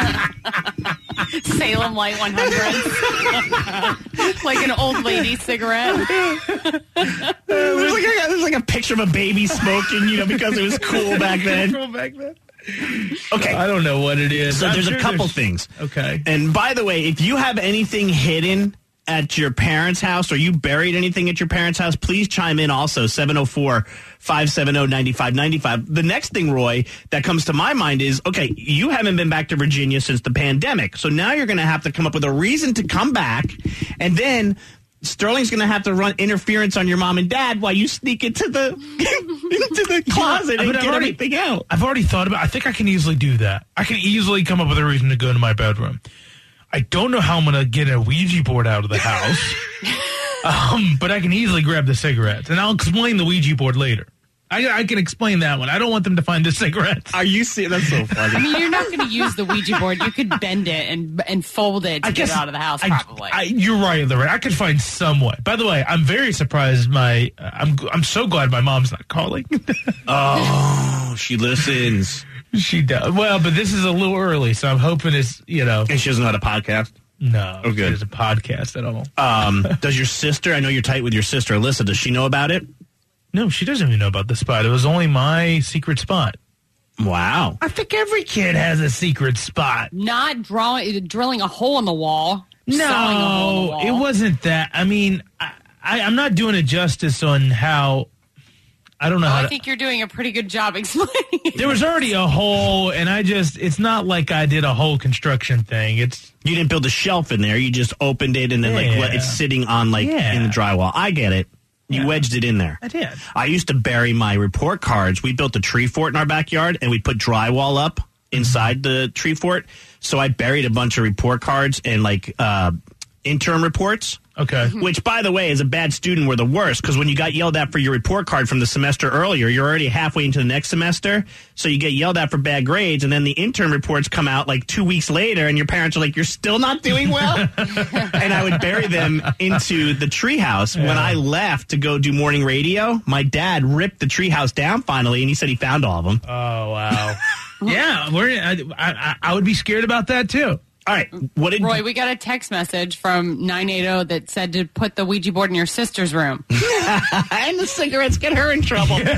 G: Salem Light one hundred. Like an old lady cigarette.
F: There's like, a, there's like a picture of a baby smoking, you know, because it was cool back then.
E: Cool back then.
F: Okay.
E: I don't know what it is.
F: So
E: I'm
F: there's
E: sure
F: a couple
E: there's...
F: things.
E: Okay.
F: And by the way, if you have anything hidden at your parents' house or you buried anything at your parents' house, please chime in also, seven oh four, five seven oh, nine five nine five. The next thing, Roy, that comes to my mind is, okay, you haven't been back to Virginia since the pandemic, so now you're going to have to come up with a reason to come back, and then Sterling's going to have to run interference on your mom and dad while you sneak into the into the closet and
E: but
F: get
E: already,
F: everything out.
E: I've already thought about it. I think I can easily do that. I can easily come up with a reason to go into my bedroom. I don't know how I'm going to get a Ouija board out of the house, um, but I can easily grab the cigarettes, and I'll explain the Ouija board later. I, I can explain that one. I don't want them to find the cigarettes.
F: Are you serious? That's so funny.
G: I mean, you're not going to use the Ouija board. You could bend it and and fold it to
E: I
G: get
E: guess
G: it out of the house,
E: I,
G: probably.
E: I, you're right, Lorraine. I could find some way. By the way, I'm very surprised. My uh, I'm I'm so glad my mom's not calling.
F: Oh, she listens.
E: She does. Well, but this is a little early, so I'm hoping it's, you know.
F: And she doesn't know how to podcast?
E: No.
F: Oh, good.
E: It's a podcast at all.
F: Um, does your sister, I know you're tight with your sister, Alyssa, does she know about it?
E: No, she doesn't even know about the spot. It was only my secret spot.
F: Wow.
E: I think every kid has a secret spot.
G: Not drawing, drilling a hole in the wall. sawing a hole in the
E: No,
G: wall.
E: it wasn't that. I mean, I, I, I'm not doing it justice on how. I don't know
G: Oh,
E: how
G: I
E: to.
G: think you're doing a pretty good job explaining it.
E: There was already a hole, and I just. It's not like I did a whole construction thing. It's.
F: You didn't build a shelf in there. You just opened it and then like
E: Yeah.
F: let it's sitting on like
E: Yeah.
F: in the drywall. I get it. You
E: Yeah.
F: wedged it in there.
E: I did.
F: I used to bury my report cards. We built a tree fort in our backyard, and we put drywall up inside the tree fort. So I buried a bunch of report cards and like uh, interim reports.
E: Okay.
F: Which, by the way, as a bad student, were the worst because when you got yelled at for your report card from the semester earlier, you're already halfway into the next semester. So you get yelled at for bad grades, and then the intern reports come out like two weeks later, and your parents are like, "You're still not doing well." And I would bury them into the treehouse.
E: Yeah.
F: When I left to go do morning radio, my dad ripped the treehouse down finally, and he said he found all of them.
E: Oh wow. Yeah, we're, I, I I would be scared about that too.
F: All right, what did
G: Roy, we got a text message from nine eight zero that said to put the Ouija board in your sister's room.
F: And the cigarettes get her in trouble. All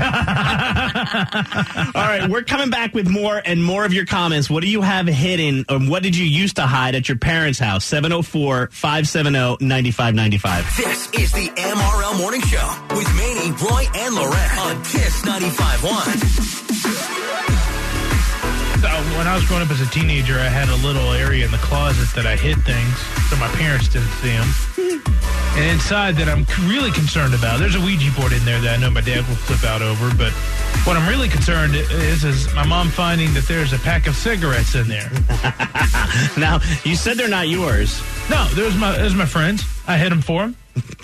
F: right, we're coming back with more and more of your comments. What do you have hidden, or what did you used to hide at your parents' house? seven oh four, five seven oh, nine five nine five.
B: This is the M R L Morning Show with Manny, Roy, and Lorette on Kiss ninety-five point one.
E: So when I was growing up as a teenager, I had a little area in the closet that I hid things so my parents didn't see them. And inside that I'm really concerned about, there's a Ouija board in there that I know my dad will flip out over, but what I'm really concerned is is my mom finding that there's a pack of cigarettes in there.
F: Now, you said they're not yours.
E: No, there's my there's my friends. I hid them for them.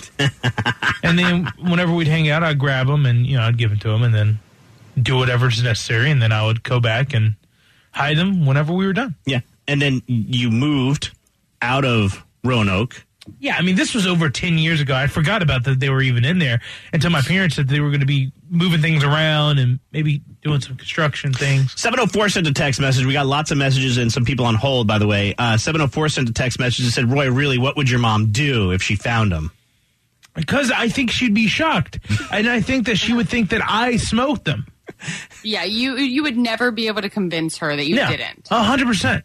E: And then whenever we'd hang out, I'd grab them and, you know, I'd give them to them and then do whatever's necessary, and then I would go back and hide them whenever we were done.
F: Yeah. And then you moved out of Roanoke.
E: Yeah, I mean, this was over ten years ago. I forgot about that they were even in there until my parents said they were going to be moving things around and maybe doing some construction things.
F: seven oh four sent a text message. We got lots of messages and some people on hold, by the way. Uh, seven oh four sent a text message and said, Roy, really, what would your mom do if she found them?
E: Because I think she'd be shocked. And I think that she would think that I smoked them.
G: Yeah, you you would never be able to convince her that you
E: Yeah,
G: didn't.
E: one hundred percent.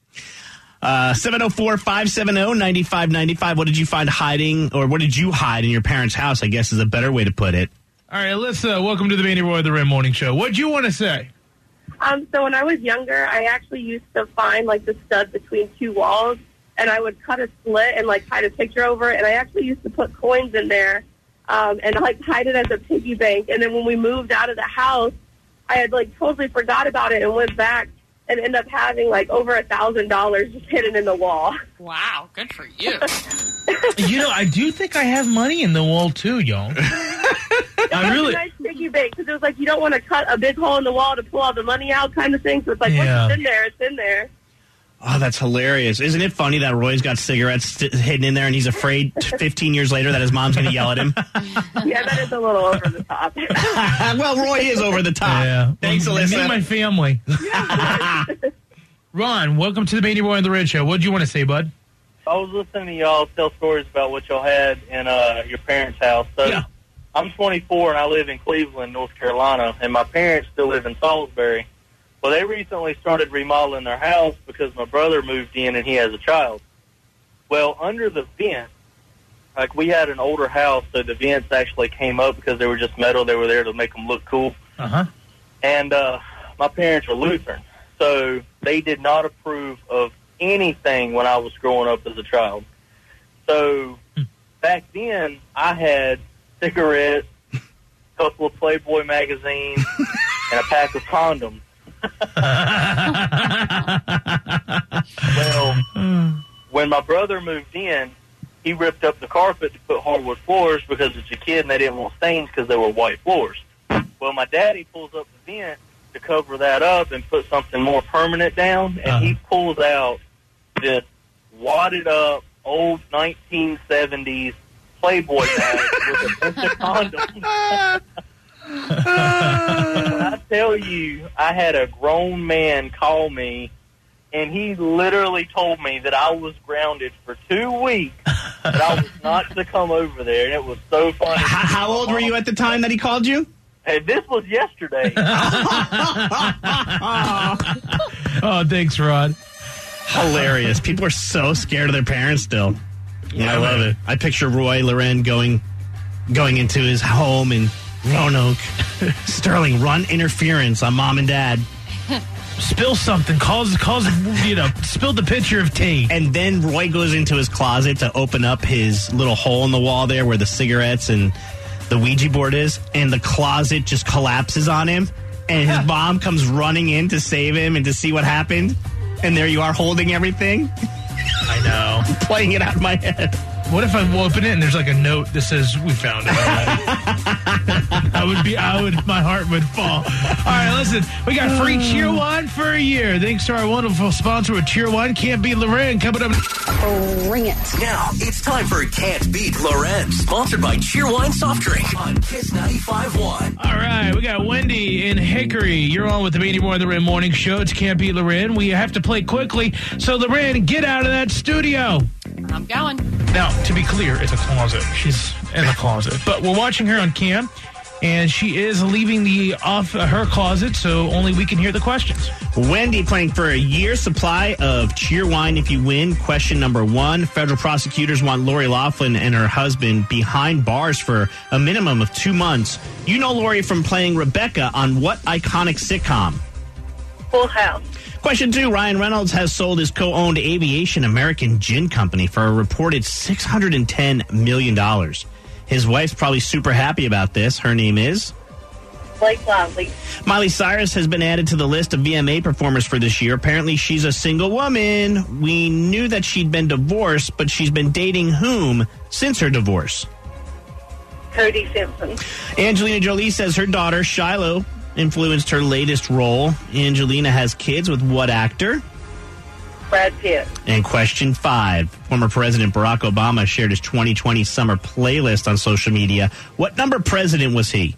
F: Uh, seven oh four, five seven oh, nine five nine five. What did you find hiding, or what did you hide in your parents' house, I guess is a better way to put it.
E: All right, Alyssa, welcome to the Manny Roy the Red Morning Show. What'd you want to say?
I: Um, so when I was younger, I actually used to find like the stud between two walls, and I would cut a slit and like hide a picture over it. And I actually used to put coins in there um, and like hide it as a piggy bank. And then when we moved out of the house, I had like totally forgot about it and went back and ended up having like over a thousand dollars just hidden in the wall.
G: Wow, good for you.
E: You know, I do think I have money in the wall too, y'all. I really.
I: It was a nice piggy bank because it was like you don't want to cut a big hole in the wall to pull all the money out, kind of thing. So it's like
E: Yeah.
I: once it's in there, it's in there.
F: Oh, that's hilarious. Isn't it funny that Roy's got cigarettes st- hidden in there and he's afraid fifteen years later that his mom's going to yell at him?
I: Yeah, that is a little over the top.
F: Well, Roy is over the top.
E: Yeah.
F: Thanks,
E: Me
F: Alyssa.
E: and my family. Ron, welcome to the Manny Roy and the Red Show. What'd you want to say, bud?
L: I was listening to y'all tell stories about what y'all had in uh, your parents' house. So
E: Yeah.
L: I'm twenty-four and I live in Cleveland, North Carolina, and my parents still live in Salisbury. Well, they recently started remodeling their house because my brother moved in and he has a child. Well, under the vent, like we had an older house, so the vents actually came up because they were just metal. They were there to make them look cool.
E: Uh-huh.
L: And uh, my parents were Lutheran, so they did not approve of anything when I was growing up as a child. So back then, I had cigarettes, a couple of Playboy magazines, and a pack of condoms. Well, when my brother moved in, he ripped up the carpet to put hardwood floors because it's a kid and they didn't want stains because they were white floors. Well, my daddy pulls up the vent to cover that up and put something more permanent down, and
E: Uh-huh.
L: he pulls out this wadded up old nineteen seventies Playboy bag with a bunch of condoms. When I tell you, I had a grown man call me, and he literally told me that I was grounded for two weeks, that I was not to come over there, and it was so funny.
F: How, how old were you at the time that he called you?
L: Hey, this was yesterday.
E: Oh, thanks, Rod.
F: Hilarious. People are so scared of their parents still. Yeah, I love it. I picture Roy Loren going going into his home in Roanoke. Sterling, run interference on mom and dad.
E: Spill something. Calls, calls, you know, spill the pitcher of tea.
F: And then Roy goes into his closet to open up his little hole in the wall there where the cigarettes and the Ouija board is, and the closet just collapses on him, and his mom comes running in to save him and to see what happened, and there you are holding everything.
E: I know.
F: Playing it out in my head.
E: What if I open it and there's like a note that says we found it already? I would be, I would, my heart would fall. All right, listen, we got free Cheer One for a year. Thanks to our wonderful sponsor with Cheer One, Can't Beat Loren, coming up.
B: Bring it. Now it's time for Can't Beat Loren, sponsored by Cheerwine Soft Drink on Kiss ninety-five point one.
E: All right, we got Wendy in Hickory. You're on with the Beanie Boy and Loren Morning Show. It's Can't Beat Loren. We have to play quickly. So, Loren, get out of that studio.
G: I'm going.
E: Now, to be clear, it's a closet. She's in the closet. But we're watching her on cam, and she is leaving the off uh, her closet, so only we can hear the questions.
F: Wendy playing for a year's supply of Cheerwine if you win. Question number one. Federal prosecutors want Lori Loughlin and her husband behind bars for a minimum of two months. You know Lori from playing Rebecca on what iconic sitcom?
I: Full House.
F: Question two. Ryan Reynolds has sold his co-owned aviation American Gin Company for a reported six hundred ten million dollars. His wife's probably super happy about this. Her name is?
I: Blake Lively.
F: Miley Cyrus has been added to the list of V M A performers for this year. Apparently, she's a single woman. We knew that she'd been divorced, but she's been dating whom since her divorce?
I: Cody Simpson.
F: Angelina Jolie says her daughter, Shiloh, influenced her latest role. Angelina has kids with what actor?
I: Brad Pitt.
F: And question five. Former President Barack Obama shared his twenty twenty summer playlist on social media. What number president was he?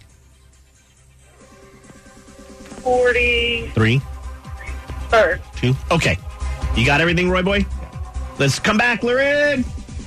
I: forty.
F: Three?
I: Third.
F: Two? Okay. You got everything, Roy Boy? Let's come back, Loren.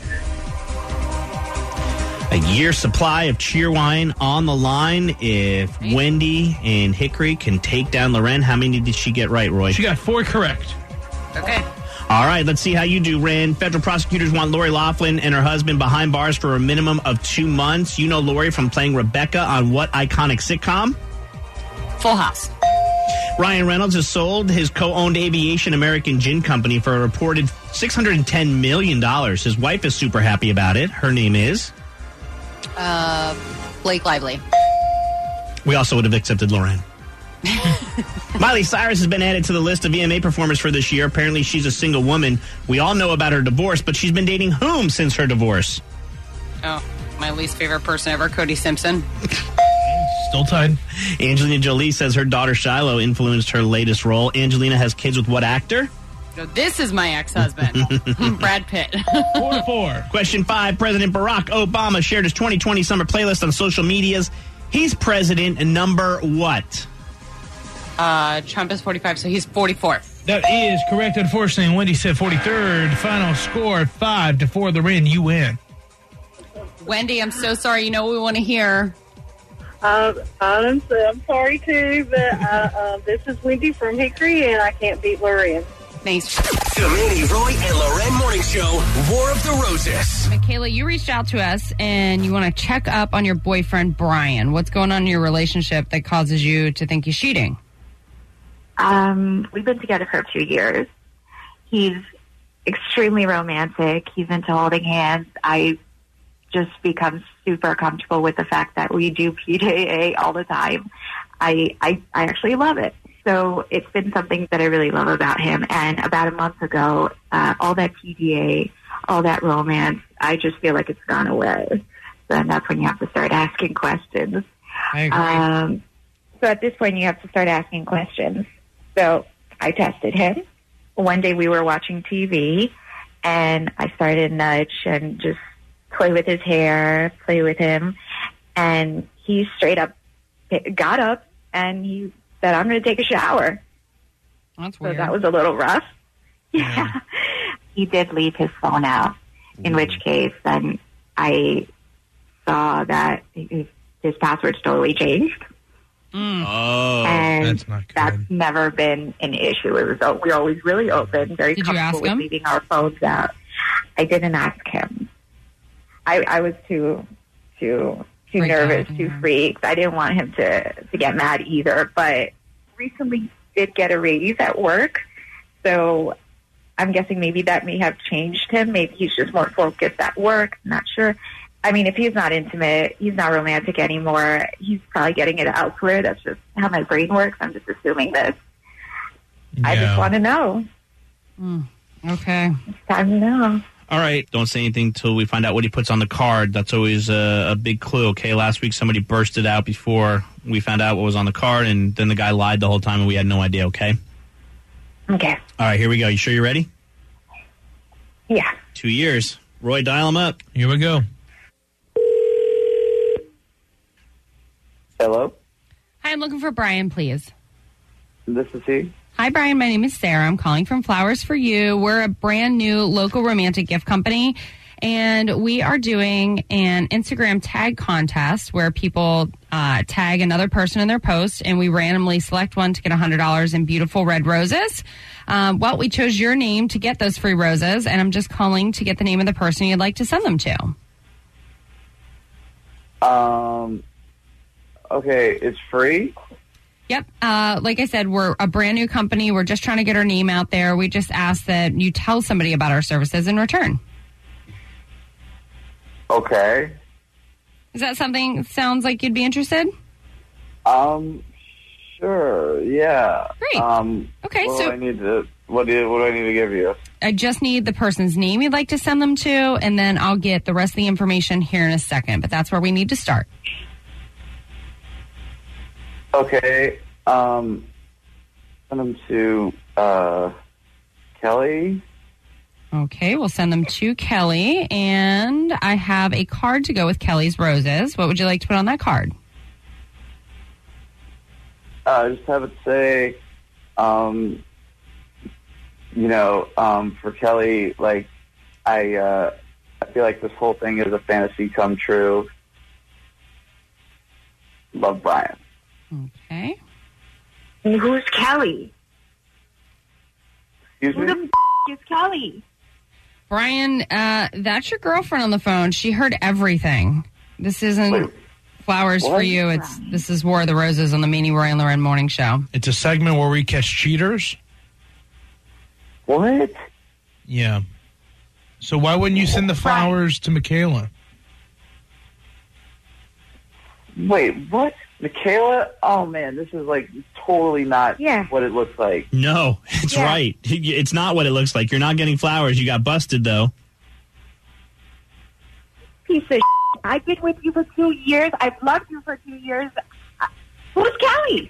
F: A year's supply of Cheerwine on the line. If Wendy and Hickory can take down Loren, how many did she get right, Roy?
E: She got four correct.
G: Okay.
F: All right, let's see how you do, Ren. Federal prosecutors want Lori Loughlin and her husband behind bars for a minimum of two months. You know Lori from playing Rebecca on what iconic sitcom?
G: Full House.
F: Ryan Reynolds has sold his co-owned aviation American Gin Company for a reported six hundred ten million dollars. His wife is super happy about it. Her name is?
G: Uh, Blake Lively.
F: We also would have accepted Loren. Miley Cyrus has been added to the list of V M A performers for this year. Apparently, she's a single woman. We all know about her divorce, but she's been dating whom since her divorce?
G: Oh, my least favorite person ever, Cody Simpson.
E: Still tied.
F: Angelina Jolie says her daughter Shiloh influenced her latest role. Angelina has kids with what actor?
G: No, this is my ex-husband, Brad Pitt.
E: Four to four.
F: Question five. President Barack Obama shared his twenty twenty summer playlist on social medias. He's president number what?
G: Uh, Trump is forty-five, so he's forty-four.
E: That is correct. Unfortunately, Wendy said forty-third. Final score, five to four. Loren, you win.
G: Wendy, I'm so sorry. You know what we want to hear.
I: Uh, I'm, I'm sorry, too, but uh, uh, this is Wendy from Hickory, and I can't beat Loren.
G: Thanks.
B: The Manny Roy and Loren Morning Show, War of the Roses.
G: Michaela, you reached out to us, and you want to check up on your boyfriend, Brian. What's going on in your relationship that causes you to think he's cheating?
M: Um, we've been together for two years. He's extremely romantic. He's into holding hands. I just become super comfortable with the fact that we do P D A all the time. I, I, I actually love it. So it's been something that I really love about him. And about a month ago, uh, all that P D A, all that romance, I just feel like it's gone away. So that's when you have to start asking questions.
G: I agree.
M: Um, So at this point, you have to start asking questions. So I tested him. One day we were watching T V, and I started to nudge and just play with his hair, play with him. And he straight up got up, and he said, I'm going to take a shower.
G: That's
M: so
G: weird.
M: that was a little rough. Yeah. He did leave his phone out, in mm. which case then I saw that his, his password's totally changed.
G: Mm.
F: Oh,
M: and
E: that's not good.
M: That's never been an issue. It was we're always really open, very
G: Did you
M: comfortable
G: ask
M: with
G: him?
M: leaving our phones out. I didn't ask him. I, I was too too too
G: Freaked
M: nervous,
G: out,
M: too
G: yeah.
M: freaked. I didn't want him to to get mad either. But recently did get a raise at work, so I'm guessing maybe that may have changed him. Maybe he's just more focused at work. I'm not sure. I mean, if he's not intimate, he's not romantic anymore, he's probably getting it elsewhere. That's just how my brain works. I'm just assuming this.
E: Yeah.
M: I just want to know.
G: Mm. Okay.
M: It's time to know.
F: All right. Don't say anything until we find out what he puts on the card. That's always a, a big clue. Okay. Last week somebody bursted out before we found out what was on the card, and then the guy lied the whole time, and we had no idea. Okay.
M: Okay.
F: All right. Here we go. You sure you're ready?
M: Yeah.
F: Two years. Roy, dial him up.
E: Here we go.
N: Hello,
G: Hi, I'm looking for Brian, please.
N: this is he.
G: Hi, Brian. My name is Sarah. I'm calling from Flowers for You. We're a brand new local romantic gift company, and we are doing an Instagram tag contest where people uh, tag another person in their post, and we randomly select one to get one hundred dollars in beautiful red roses. Um, well, we chose your name to get those free roses, and I'm just calling to get the name of the person you'd like to send them to.
N: Um. Okay, it's free.
G: Yep. Uh, like I said, we're a brand new company. We're just trying to get our name out there. We just ask that you tell somebody about our services in return.
N: Okay.
G: Is that something that sounds like you'd be interested?
N: Um. Sure. Yeah.
G: Great.
N: Um.
G: Okay,
N: What
G: so-
N: do I need to? What do you, What do I need to give you?
G: I just need the person's name you'd like to send them to, and then I'll get the rest of the information here in a second. But that's where we need to start.
N: Okay. Um. Send them to uh, Kelly.
G: Okay, we'll send them to Kelly, and I have a card to go with Kelly's roses. What would you like to put on that card?
N: Uh, just have it say, um, you know, um, for Kelly, like, I, uh, I feel like this whole thing is a fantasy come true. Love, Brian.
G: Okay.
M: And who's Kelly?
N: Excuse
M: Who
N: me?
M: the f- is Kelly?
G: Brian, uh, that's your girlfriend on the phone. She heard everything. This isn't
N: Wait,
G: Flowers for
N: what?
G: You. It's This is War of the Roses on the Manny, Roy, and Loren Morning Show.
E: It's a segment where we catch cheaters.
N: What?
E: Yeah. So why wouldn't you send the flowers to Michaela?
N: Wait, what? Michaela? Oh, man, this is, like, totally not
M: Yeah.
N: what it looks like.
F: No, it's
M: Yeah.
F: right. It's not what it looks like. You're not getting flowers. You got busted, though.
M: Piece of shit. I've been with you for two years. I've loved you for two years. Uh, Who's Kelly?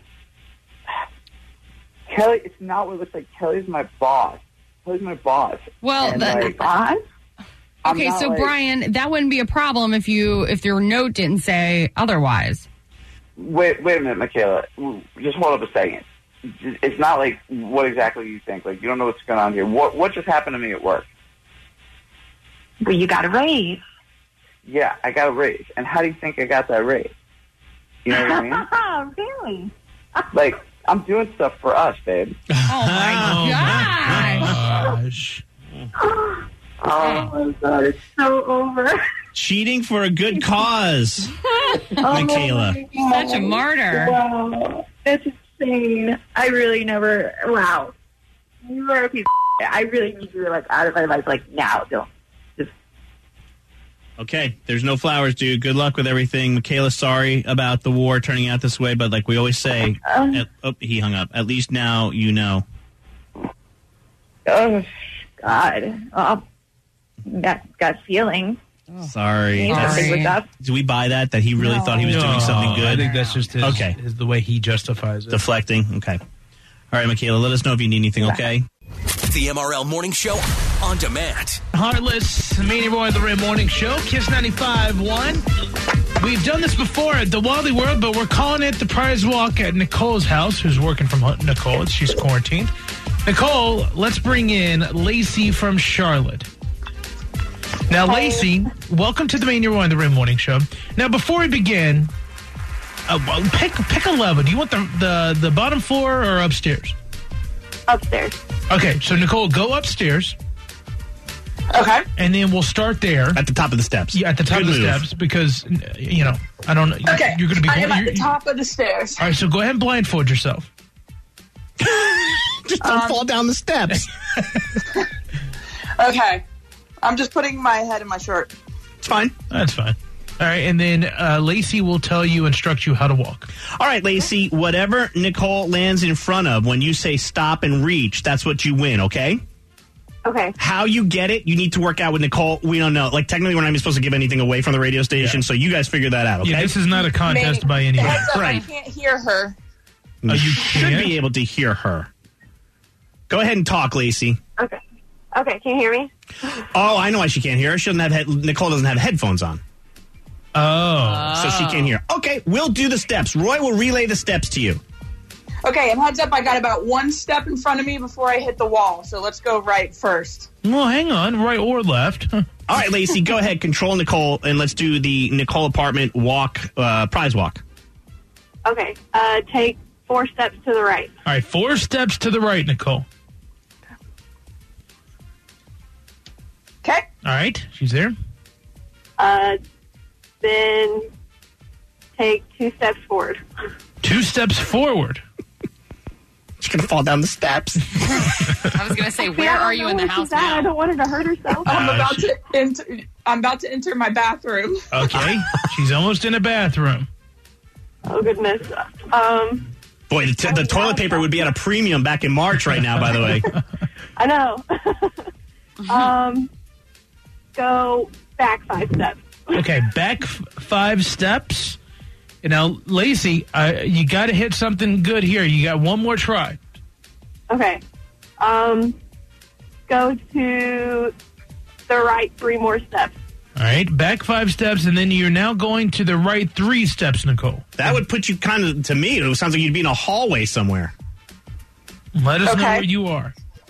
N: Kelly, it's not what it looks like. Kelly's my boss. Kelly's my boss.
G: Well,
N: And,
G: the-
N: like,
M: Boss?
N: I'm
G: Okay,
N: not,
G: so
N: like-
G: Brian, that wouldn't be a problem if you if your note didn't say otherwise.
N: Wait, wait a minute, Michaela. Just hold up a second. It's not like what exactly you think. Like, you don't know what's going on here. What What just happened to me at work?
M: Well, you got a raise.
N: Yeah, I got a raise. And how do you think I got that raise? You know what I mean?
M: Really?
N: Like, I'm doing stuff for us, babe.
G: Oh my gosh!
E: Gosh.
M: Oh my God, it's so over.
F: Cheating for a good cause,
M: Oh,
F: Michaela.
M: my God.
G: Such a martyr.
M: Wow, that's insane. I really never. Wow, you are a piece. Of I really need you like out of my life, like now. Don't. Just
F: Okay, there's no flowers, dude. Good luck with everything. Michaela, sorry about the war turning out this way, but like we always say,
M: Um,
F: at, oh, he hung up. At least now you know.
M: oh God. Oh, that gut feeling.
F: Sorry.
A: Sorry.
F: That's- Do we buy that? That he really
A: No.
F: thought he was doing
E: No,
F: something good?
E: I think that's just his,
F: okay.
E: his, the way he justifies it.
F: Deflecting. Okay. All right, Michaela, let us know if you need anything, okay?
B: The M R L Morning Show on demand.
E: Heartless, the Meanie Roy, the Red Morning Show, Kiss ninety-five one. We've done this before at the Wildly World, but we're calling it the prize walk at Nicole's house, who's working from home. Nicole. She's quarantined. Nicole, let's bring in Lacey from Charlotte. Now, Lacey, welcome to the Meanie Roy, the Red Morning Show. Now, before we begin, uh, well, pick pick a level. Do you want the, the, the bottom floor or upstairs?
I: Upstairs.
E: Okay, so Nicole, go upstairs.
A: Okay.
E: And then we'll start there.
F: At the top of the steps.
E: Yeah, at the top
F: Good
E: of the
F: move.
E: steps because, you know, I don't know.
A: Okay.
E: You're going to be
A: I am at
E: you're-
A: the top of the stairs.
E: All right, so go ahead and blindfold yourself.
F: Just don't
A: Um,
F: fall down the steps.
A: Okay. I'm just putting my head in my shirt.
F: It's fine.
E: That's fine. All right, and then uh, Lacey will tell you, instruct you how to walk.
F: All right, Lacey, whatever Nicole lands in front of, when you say stop and reach, that's what you win, okay?
I: Okay.
F: How you get it, you need to work out with Nicole. We don't know. Like, technically, we're not even supposed to give anything away from the radio station, so you guys figure that out, okay?
E: Yeah, this is not a contest
A: Maybe-
E: by any means.
A: Heads up,
F: Right.
A: I can't hear her.
F: You,
E: Oh, you
F: should
E: can't?
F: be able to hear her. Go ahead and talk, Lacey.
I: Okay. Okay, can you hear me?
F: Oh, I know why she can't hear. She doesn't have head- Nicole doesn't have headphones on,
E: Oh.
F: so she can't hear. Okay, we'll do the steps. Roy will relay the steps to you.
A: Okay, and heads up, I got about one step in front of me before I hit the wall. So let's go right first.
E: Well, hang on, right or left.
F: All right, Lacey, go ahead, control Nicole, and let's do the Nicole apartment walk, uh, prize walk.
I: Okay. Uh, take four steps to the right.
E: All right, four steps to the right, Nicole.
A: Okay.
E: All right, she's there.
I: Uh, then take two steps forward.
E: Two steps forward.
F: She's going to fall down the steps.
G: I was going to say,
I: See,
G: where
I: I don't
G: are you
I: know
G: in the
I: where
G: house
I: she's at. I
G: now?
I: don't want her to hurt herself.
A: I'm
E: Uh,
A: about
E: she-
A: to enter. I'm about to enter my bathroom.
E: Okay, she's almost in a bathroom.
I: Oh, goodness. Um,
F: Boy, the, t- the toilet paper would be at a premium back in March right now, by the way.
I: I know. um, go back five steps.
E: Okay, back f- five steps. And now, Lacey, uh, you got to hit something good here. You got one more try.
I: Okay. Um, go to the right three more steps.
E: All right, back five steps, and then you're now going to the right three steps, Nicole.
F: That would put you kind of, to me, it sounds like you'd be in a hallway somewhere.
E: Let us know
A: Okay.
E: where you are.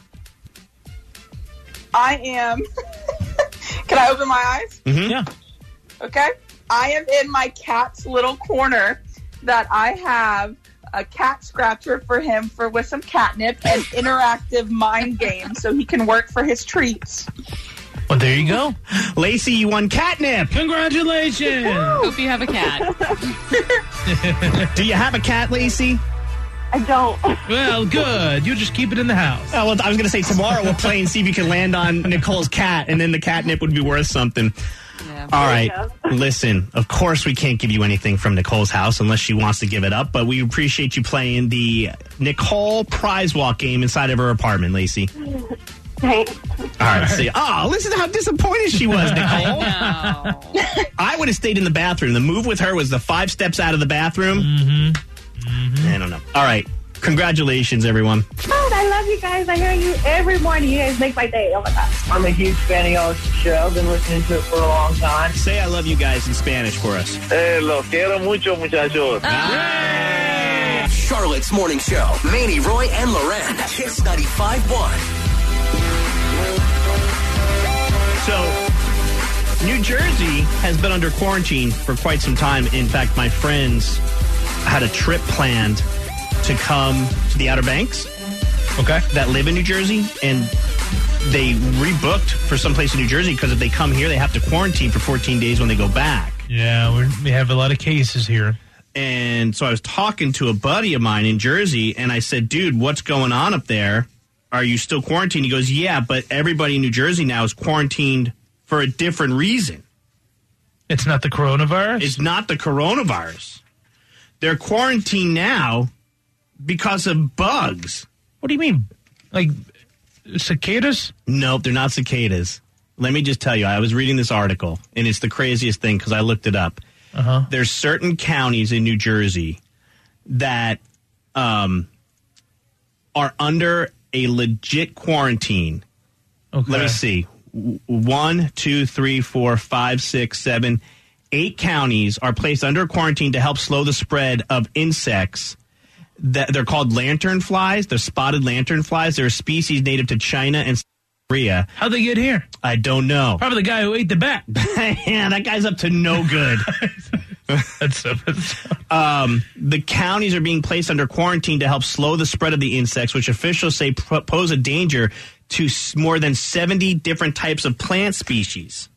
A: I am. Can I open my eyes?
F: Mm-hmm.
E: Yeah.
A: Okay. I am in my cat's little corner that I have a cat scratcher for him for with some catnip and interactive mind games so he can work for his treats.
E: Well, there you go.
F: Lacey, you won catnip.
E: Congratulations.
G: Hope you have a cat.
F: Do you have a cat, Lacey?
I: I don't.
E: Well, good. You'll just keep it in the house.
F: Oh, well, I was going to say tomorrow we'll play and see if you can land on Nicole's cat, and then the catnip would be worth something.
G: Yeah.
F: All right. Listen, of course we can't give you anything from Nicole's house unless she wants to give it up, but we appreciate you playing the Nicole prize walk game inside of her apartment, Lacey.
I: Thanks.
F: All right, see. Oh, listen to how disappointed she was, Nicole.
G: No.
F: I would have stayed in the bathroom. The move with her was the five steps out of the bathroom.
E: Mm-hmm. Mm-hmm.
F: I don't know. All right. Congratulations, everyone.
I: Oh, I love you guys. I hear you every morning. You guys make my day. Oh, my God.
O: I'm a huge fan of y'all's show. I've been listening to it for a long time.
F: Say I love you guys in Spanish for us.
O: Eh, los quiero mucho, muchachos.
B: Charlotte's Morning Show. Manny, Roy, and Loren. Kiss ninety-five one.
F: So, New Jersey has been under quarantine for quite some time. In fact, my friends had a trip planned to come to the Outer Banks.
E: Okay.
F: That live in New Jersey, and they rebooked for someplace in New Jersey because if they come here, they have to quarantine for fourteen days when they go back.
E: Yeah, we're, we have a lot of cases here.
F: And so I was talking to a buddy of mine in Jersey, and I said, dude, what's going on up there? Are you still quarantined? He goes, yeah, but everybody in New Jersey now is quarantined for a different reason.
E: It's not the coronavirus?
F: It's not the coronavirus. They're quarantined now because of bugs.
E: What do you mean? Like cicadas?
F: Nope, they're not cicadas. let me just tell you, I was reading this article, and it's the craziest thing because I looked it up.
E: Uh-huh.
F: There's certain counties in New Jersey that um, are under a legit quarantine.
E: Okay.
F: Let me see. One, two, three, four, five, six, seven, eight counties are placed under quarantine to help slow the spread of insects. That they're called lantern flies. They're spotted lantern flies. They're a species native to China and South Korea.
E: How'd they get here?
F: I don't know.
E: Probably the guy who ate the bat.
F: Yeah, that guy's up to no good.
E: That's so, that's so.
F: Um, the counties are being placed under quarantine to help slow the spread of the insects, which officials say p- pose a danger to s- more than seventy different types of plant species.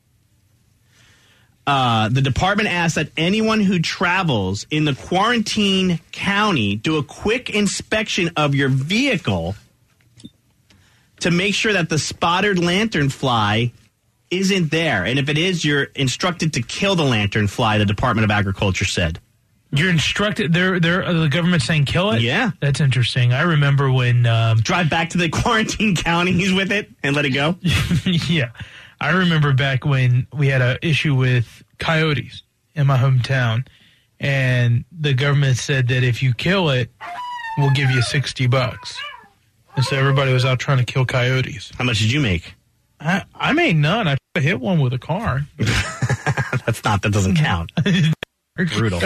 F: Uh, the department asks that anyone who travels in the quarantine county do a quick inspection of your vehicle to make sure that the spotted lanternfly isn't there. And if it is, you're instructed to kill the lanternfly, the Department of Agriculture said.
E: You're instructed, they're, they're, uh, the government's saying kill it?
F: Yeah.
E: That's interesting. I remember when... Um,
F: Drive back to the quarantine counties with it and let it go?
E: Yeah. I remember back when we had an issue with coyotes in my hometown, and the government said that if you kill it, we'll give you sixty bucks. And so everybody was out trying to kill coyotes.
F: How much did you make?
E: I, I made none. I hit one with a car.
F: That's not, that doesn't count. Brutal.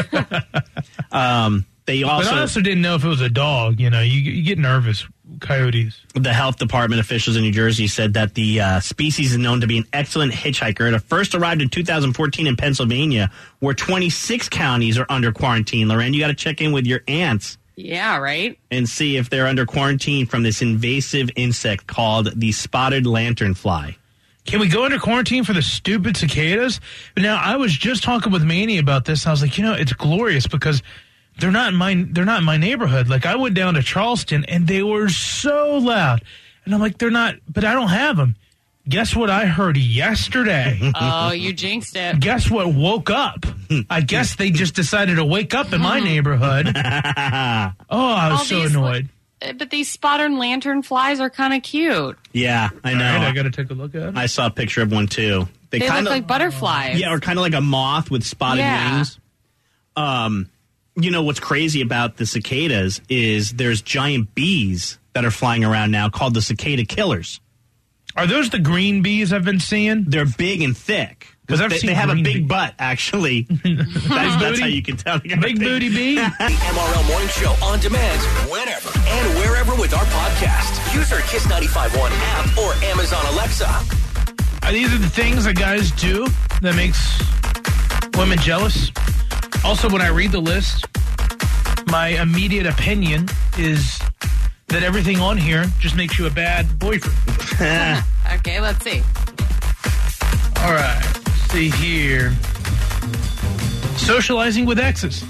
F: um, they also,
E: but I also didn't know if it was a dog. You know, you, you get nervous. Coyotes.
F: The health department officials in New Jersey said that the uh, species is known to be an excellent hitchhiker. It first arrived in two thousand fourteen in Pennsylvania, where twenty-six counties are under quarantine. Loren, you got to check in with your aunts.
G: Yeah, right?
F: And see if they're under quarantine from this invasive insect called the spotted lanternfly.
E: Can we go into quarantine for the stupid cicadas? But now, I was just talking with Manny about this. I was like, you know, it's glorious because they're not in my they're not in my neighborhood. Like, I went down to Charleston and they were so loud, and I'm like, they're not. But I don't have them. Guess what I heard yesterday?
G: Oh, you jinxed it.
E: Guess what woke up? I guess they just decided to wake up in my neighborhood. Oh, I was
G: All
E: so
G: these
E: annoyed.
G: li- But these spotted lantern flies are kind of cute.
F: Yeah, I know.
E: All right, I got to take a look at it.
F: I saw a picture of one too.
G: They,
F: kinda,
G: look like butterflies.
F: Yeah, or kind of like a moth with spotted
G: Yeah.
F: wings. Um, you know what's crazy about the cicadas is there's giant bees that are flying around now called the cicada killers.
E: Are those the green bees I've been seeing?
F: They're big and thick.
E: Because I've
F: they,
E: seen
F: they have a
E: green
F: big
E: bee.
F: butt, actually. that's, that's how you can tell. They got a
E: Big booty bee.
B: The M R L Morning Show on demand whenever and wherever with our podcast. Use our Kiss ninety-five point one app or Amazon Alexa.
E: Are these are the things that guys do that makes women jealous? Also, when I read the list, my immediate opinion is that everything on here just makes you a bad boyfriend.
G: Okay, let's see.
E: All right, let's see here. Socializing with exes.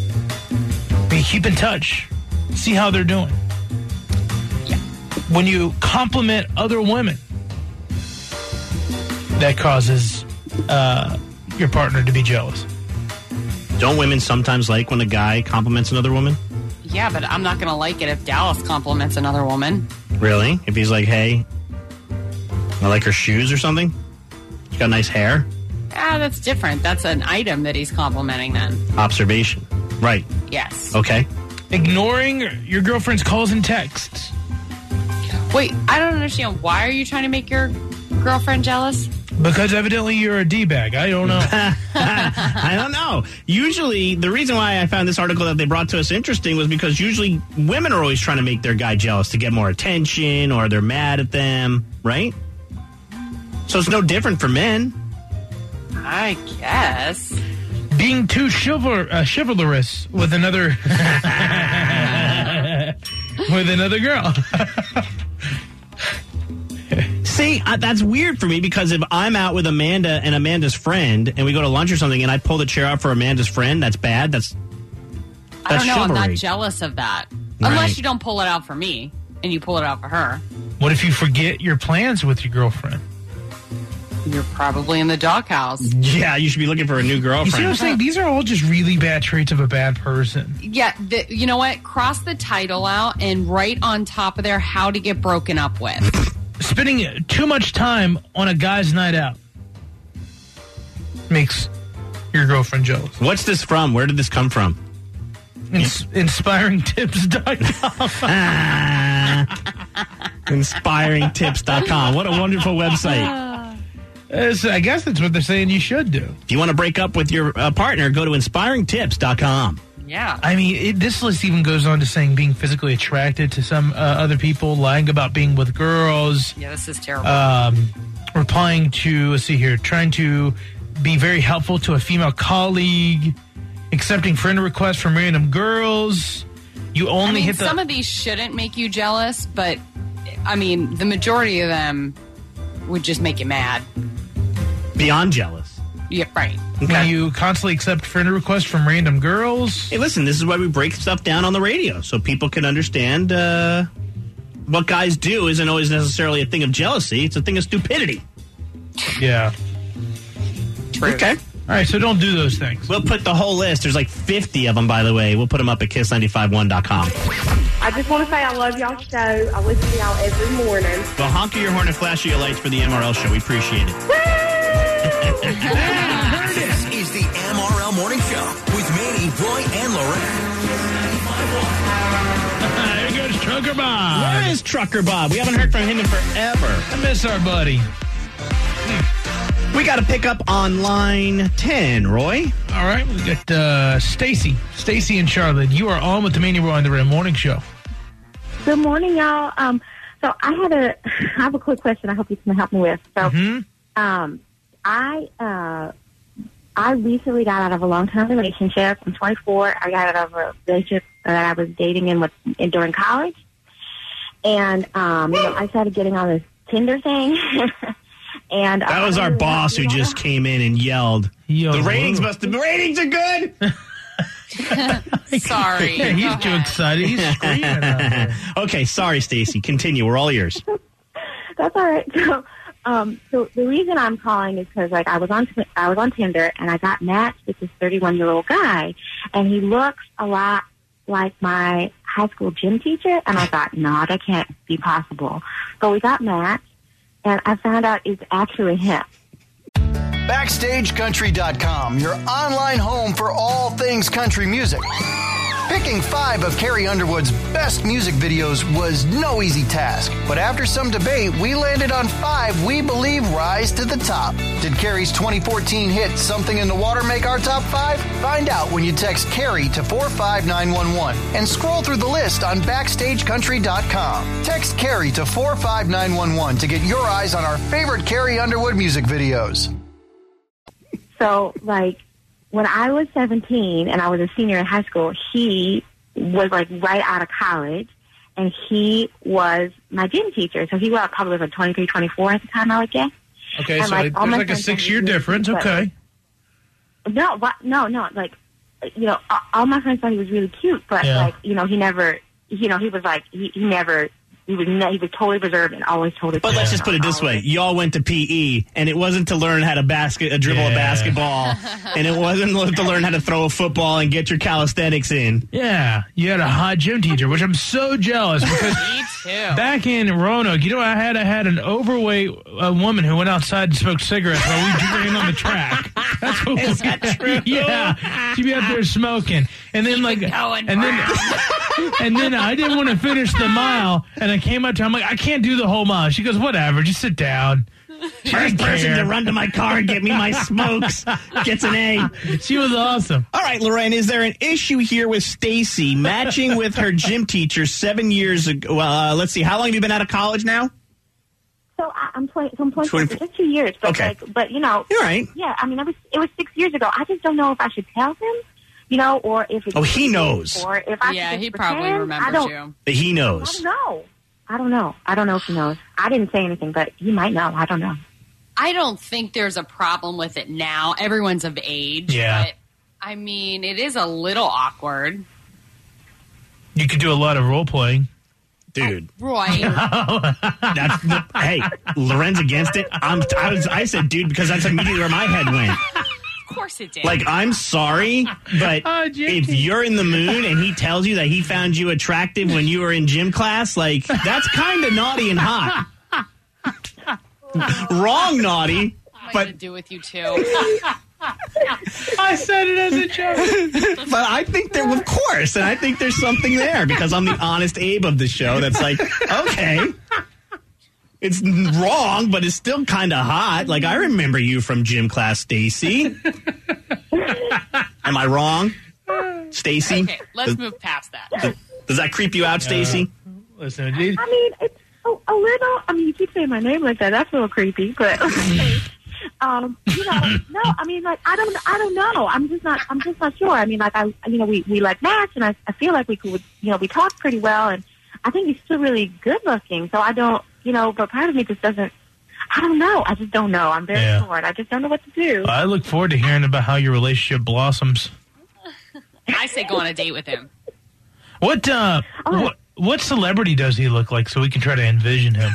E: I mean, keep in touch. See how they're doing.
G: Yeah.
E: When you compliment other women, that causes uh, your partner to be jealous.
F: Don't women sometimes like when a guy compliments another woman?
G: Yeah, but I'm not going to like it if Dallas compliments another woman.
F: Really? If he's like, hey, I like her shoes or something? She's got nice hair?
G: Ah, that's different. That's an item that he's complimenting then.
F: Observation. Right.
G: Yes.
F: Okay.
E: Ignoring your girlfriend's calls and texts.
G: Wait, I don't understand. Why are you trying to make your girlfriend jealous?
E: Because evidently you're a D-bag. I don't know.
F: I don't know. Usually, the reason why I found this article that they brought to us interesting was because usually women are always trying to make their guy jealous to get more attention or they're mad at them, right? So it's no different for men.
G: I guess.
E: Being too chival- uh, chivalrous with another with another girl.
F: See, uh, that's weird for me because if I'm out with Amanda and Amanda's friend and we go to lunch or something and I pull the chair out for Amanda's friend, that's bad. That's, that's
G: I don't know.
F: chivalry.
G: I'm not jealous of that.
F: Right.
G: Unless you don't pull it out for me and you pull it out for her.
E: What if you forget your plans with your girlfriend?
G: You're probably in the doghouse.
F: Yeah, you should be looking for a new girlfriend.
E: You see what I'm saying? These are all just really bad traits of a bad person.
G: Yeah, the, you know what? Cross the title out and write on top of there how to get broken up with.
E: spending too much time on a guy's night out makes your girlfriend jealous.
F: What's this from? Where did this come from?
E: Ins- inspiring tips dot com.
F: inspiring tips dot com. What a wonderful website.
E: Uh, so I guess that's what they're saying you should do.
F: If you want to break up with your uh, partner, go to inspiring tips dot com.
G: Yeah.
E: I mean, it, this list even goes on to saying being physically attracted to some uh, other people, lying about being with girls.
G: Yeah, this is terrible.
E: Um, replying to, let's see here, trying to be very helpful to a female colleague, accepting friend requests from random girls. You only
G: I mean,
E: hit the...
G: some of these shouldn't make you jealous, but, I mean, the majority of them would just make you mad.
F: Beyond jealous.
G: Yeah, right.
E: Okay. When you constantly accept friend requests from random girls.
F: Hey, listen, this is why we break stuff down on the radio, so people can understand uh, what guys do isn't always necessarily a thing of jealousy. It's a thing of stupidity.
E: Yeah.
G: True.
F: Okay.
E: All right, so don't do those things.
F: We'll put the whole list. There's like fifty of them, by the way. We'll put them up at kiss nine five one dot com.
P: I just want to say I love y'all's show. I listen to y'all every morning.
F: Well, honk your horn and flash your lights for the M R L show. We appreciate it.
B: This is the M R L Morning Show with Manny, Roy, and Loren.
E: There goes Trucker Bob.
F: Where is Trucker Bob? We haven't heard from him in forever.
E: I miss our buddy.
F: We got to pick up on line ten, Roy.
E: All right, we got uh, Stacy. Stacy and Charlotte. You are on with the Manny, Roy, and the Red Morning Show.
I: Good morning, y'all. Um, so I had a, I have a quick question. I hope you can help me with. So,
E: Mm-hmm.
I: um, I, uh, I recently got out of a long-term relationship. I'm twenty-four. I got out of a relationship that I was dating in with in, during college, and um, you know, I started getting on this Tinder thing. And
F: that was our boss who just came in and yelled.
E: Yo,
F: the ratings whoa. must have. The ratings are good.
G: Sorry.
E: Yeah, he's too excited. He's screaming out there.
F: Okay, sorry, Stacy. Continue. We're all ears.
I: That's all right. So, um, so the reason I'm calling is because, like, I was on I was on Tinder and I got matched with this thirty-one year old guy, and he looks a lot like my high school gym teacher. And I thought, no, that can't be possible. So we got matched, and I found out it's actually him.
K: Backstage Country dot com, your online home for all things country music. Picking five of Carrie Underwood's best music videos was no easy task, but after some debate, we landed on five we believe rise to the top. Did Carrie's twenty fourteen hit Something in the Water make our top five? Find out when you text Carrie to four five nine one one and scroll through the list on Backstage Country dot com. Text Carrie to four five nine one one to get your eyes on our favorite Carrie Underwood music videos.
I: So, like, when I was seventeen and I was a senior in high school, he was, like, right out of college, and he was my gym teacher. So he was probably like twenty-three, twenty-four at the time, I would guess.
E: Okay,
I: and,
E: so
I: like,
E: there's like a six-year difference. Okay.
I: No, what, no, no. Like, you know, all my friends thought he was really cute, but,
E: Yeah.
I: like, you know, he never, you know, he was, like, he, he never... He was, he was totally reserved and always totally.
F: But let's just put it this way: y'all went to P E, and it wasn't to learn how to basket, uh, dribble
E: Yeah.
F: a basketball, and it wasn't to learn how to throw a football and get your calisthenics in.
E: Yeah, you had a hot gym teacher, which I'm so jealous because
G: Me too.
E: back in Roanoke, you know what I had? I had an overweight uh, woman who went outside and smoked cigarettes while we ran on the track. That's what
F: Is that true?
E: Yeah, she'd be out there smoking, and then like, and then, and then I didn't want to finish the mile, and I came up to her, I'm like, I can't do the whole mile. She goes, whatever, just sit down. She
F: First
E: didn't
F: person
E: care.
F: to run to my car and get me my smokes gets an A.
E: She was awesome.
F: All right, Lorraine, is there an issue here with Stacy matching with her gym teacher seven years ago? Well, uh, let's see. How long have you been out of college now?
I: So I, I'm twenty. So I'm twenty.
F: twenty
I: For just two years. But
F: Okay.
I: like, but you know,
F: You're right.
I: Yeah, I mean, it was it was six years ago. I just don't know if I should tell him, you know, or if it's
F: Oh, he knows.
I: or if I
G: Yeah,
I: should just
G: he probably
I: pretend. I
G: remembers
I: don't,
G: you.
F: But he
I: I
F: knows.
I: don't know. I don't know. I don't know if he knows. I didn't say anything, but he might know. I don't know.
G: I don't think there's a problem with it now. Everyone's of age.
E: Yeah.
G: But, I mean, it is a little awkward.
E: You could do a lot of role playing.
F: Dude.
G: Roy.
F: That's the, hey, Loren's against it. I'm, I, was, I said, dude, because that's immediately where my head went.
G: Of course it did.
F: Like, I'm sorry, but
E: Oh, J
F: if
E: K.
F: you're in the mood and he tells you that he found you attractive when you were in gym class, like, that's kind of naughty and hot. Wrong, naughty.
G: What
F: But
G: to do with you too?
E: I said it as a joke.
F: But I think there, of course, and I think there's something there because I'm the honest Abe of the show. That's like, okay, it's wrong, but it's still kind of hot. Like I remember you from gym class, Stacy. Am I wrong, Stacy?
G: Okay, let's
F: does,
G: move past that.
F: Does that creep you out, Stacy?
E: Uh, listen,
I: I mean, it's a, a little. I mean, you keep saying my name like that. That's a little creepy, but. Um, you know, no, I mean, like, I don't, I don't know. I'm just not, I'm just not sure. I mean, like, I, you know, we, we like match, and I, I feel like we could, you know, we talk pretty well, and I think he's still really good looking. So I don't, you know, but part of me just doesn't, I don't know. I just don't know. I'm very
E: Yeah.
I: torn. I just don't know what to do.
E: I look forward to hearing about how your relationship blossoms.
G: I say go on a date with him.
E: What, uh,
I: Oh.
E: what, what celebrity does he look like so we can try to envision him?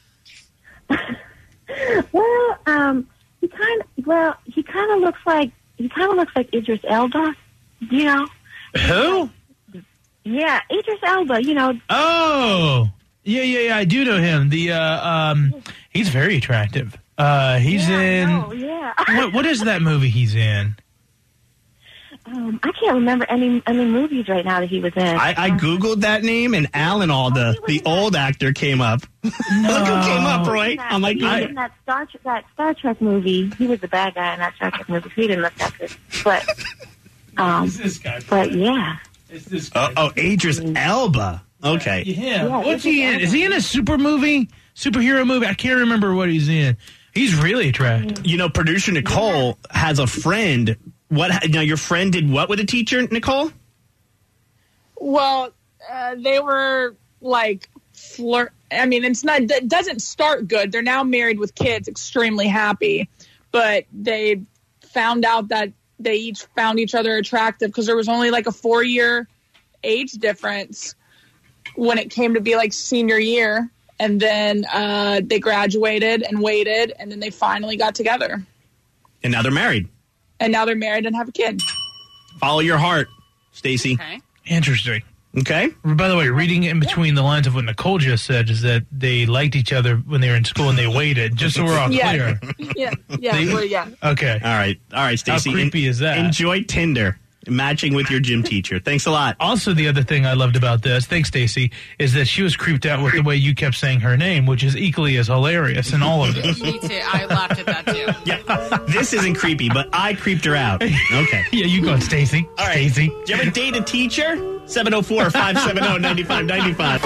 I: Well, um, he kind of, well, he kind of looks like, he kind of looks like Idris Elba, you know?
E: Who?
I: Yeah, Idris Elba, you know.
E: Oh, yeah, yeah, yeah. I do know him. The uh, um, he's very attractive. Uh, he's
I: Yeah, I
E: in.
I: know, yeah.
E: what what is that movie he's in?
I: Um, I can't remember any any movies right now that he was in.
F: I, I googled that name, and Alan Alda, the old actor, came up. Look who came up, Roy. I'm like,
I: he was
F: I,
I: in that Star Trek, that Star Trek movie. He was the bad guy in that Star Trek movie. He didn't look that good, but um, but yeah.
F: oh, oh, Idris Elba. Okay.
E: Yeah.
I: Yeah,
E: What's he in?
I: Idris
E: Is he in a super movie? Superhero movie? I can't remember what he's in. He's really attractive.
F: You know, producer Nicole has a friend. What? Now, your friend did what with a teacher, Nicole?
Q: Well, uh, they were like flirt. I mean, it's not. It doesn't start good. They're now married with kids, extremely happy, but they found out that they each found each other attractive because there was only like a four year age difference when it came to be like senior year, and then uh, they graduated and waited, and then they finally got together,
F: And now they're married.
Q: and now they're married and have a kid.
F: Follow your heart, Stacy.
G: Okay.
E: Interesting.
F: Okay.
E: By the way, reading in between the lines of what Nicole just said is that they liked each other when they were in school and they waited, just so we're all
Q: Yeah.
E: clear.
Q: Yeah, yeah,
E: They-
Q: well, yeah.
E: Okay.
F: All right. All right, Stacy.
E: How creepy is that?
F: Enjoy Tinder, matching with your gym teacher. Thanks a lot.
E: Also, the other thing I loved about this, thanks, Stacy, is that she was creeped out with the way you kept saying her name, which is equally as hilarious in all of this.
G: Me too. I laughed at that too.
F: Yeah. This isn't creepy, but I creeped her out. Okay.
E: Yeah, you go, Stacy.
F: All right.
E: Stacy.
F: Do you ever date a teacher? seven oh four, five seven oh, nine five nine five.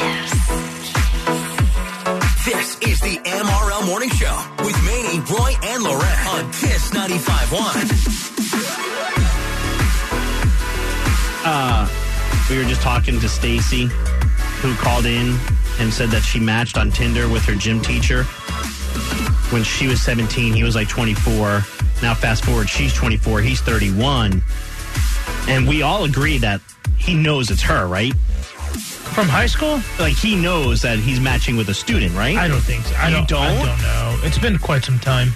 B: This is the M R L Morning Show with Maney, Roy, and Lorette on Kiss ninety-five point one.
F: Uh, we were just talking to Stacy, who called in and said that she matched on Tinder with her gym teacher. When she was seventeen, he was like twenty-four. Now fast forward, she's twenty-four, he's thirty-one. And we all agree that he knows it's her, right?
E: From high school?
F: Like, he knows that he's matching with a student, right?
E: I don't think so. I
F: You
E: don't,
F: don't?
E: I don't know. It's been quite some time.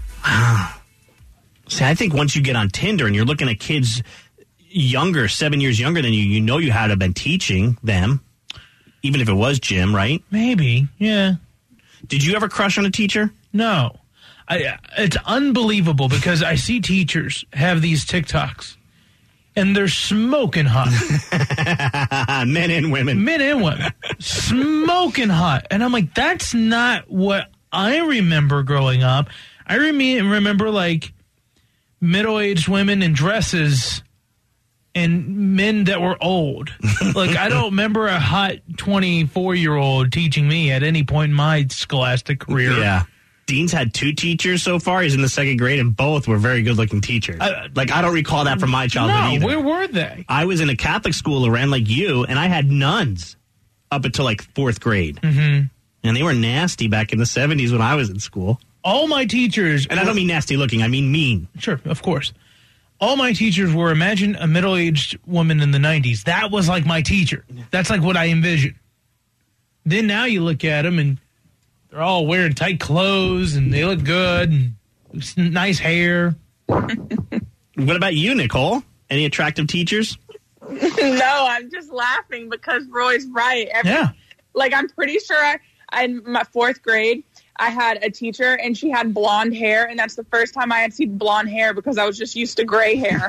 F: See, I think once you get on Tinder and you're looking at kids younger, seven years younger than you, you know you had to have been teaching them, even if it was gym, right?
E: Maybe, yeah.
F: Did you ever crush on a teacher?
E: No. I, it's unbelievable because I see teachers have these TikToks and they're smoking hot.
F: Men and women.
E: Men and women. Smoking hot. And I'm like, that's not what I remember growing up. I rem- remember like middle-aged women in dresses and men that were old. Like, I don't remember a hot twenty-four-year-old teaching me at any point in my scholastic career.
F: Yeah. Dean's had two teachers so far. He's in the second grade, and both were very good-looking teachers.
E: Uh,
F: like, I don't recall that from my childhood
E: no,
F: either.
E: where were they?
F: I was in a Catholic school around like you, and I had nuns up until like fourth grade.
E: Mm-hmm.
F: And they were nasty back in the seventies when I was in school.
E: All my teachers...
F: And I don't mean nasty looking, I mean mean.
E: Sure, of course. All my teachers were, imagine a middle-aged woman in the nineties. That was like my teacher. That's like what I envisioned. Then now you look at them and they're all wearing tight clothes and they look good and s- nice hair.
F: What about you, Nicole? Any attractive teachers?
Q: No, I'm just laughing because Roy's right. Every,
E: Yeah.
Q: Like, I'm pretty sure I, in my fourth grade, I had a teacher, and she had blonde hair, and that's the first time I had seen blonde hair because I was just used to gray hair.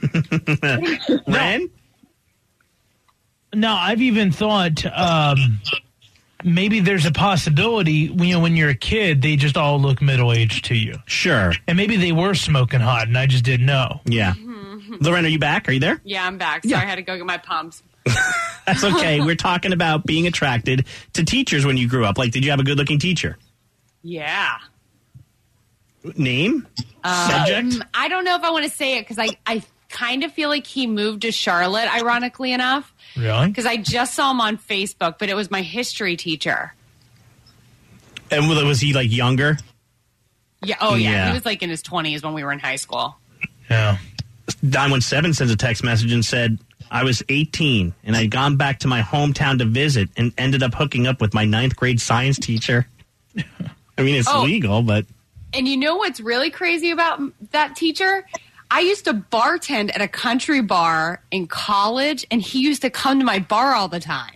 F: Ren?
E: No, I've even thought um, maybe there's a possibility, you know, when you're a kid, they just all look middle-aged to you.
F: Sure.
E: And maybe they were smoking hot, and I just didn't know.
F: Yeah. Lorraine, are you back? Are you there?
G: Yeah, I'm back. Sorry,
F: Yeah.
G: I had to go get my pumps.
F: That's okay. We're talking about being attracted to teachers when you grew up. Like, did you have a good-looking teacher?
G: Yeah.
F: Name?
G: Um,
F: Subject?
G: I don't know if I want to say it because I, I kind of feel like he moved to Charlotte, ironically enough.
E: Really?
G: Because I just saw him on Facebook, but it was my history teacher.
F: And was he, like, younger?
G: Yeah. Oh, yeah.
F: Yeah.
G: He was like in his twenties when we were in high school.
E: Yeah.
F: nine one seven sends a text message and said, I was eighteen, and I'd gone back to my hometown to visit and ended up hooking up with my ninth grade science teacher. I mean, it's
G: Oh.
F: legal, but...
G: And you know what's really crazy about m- that teacher? I used to bartend at a country bar in college, and he used to come to my bar all the time.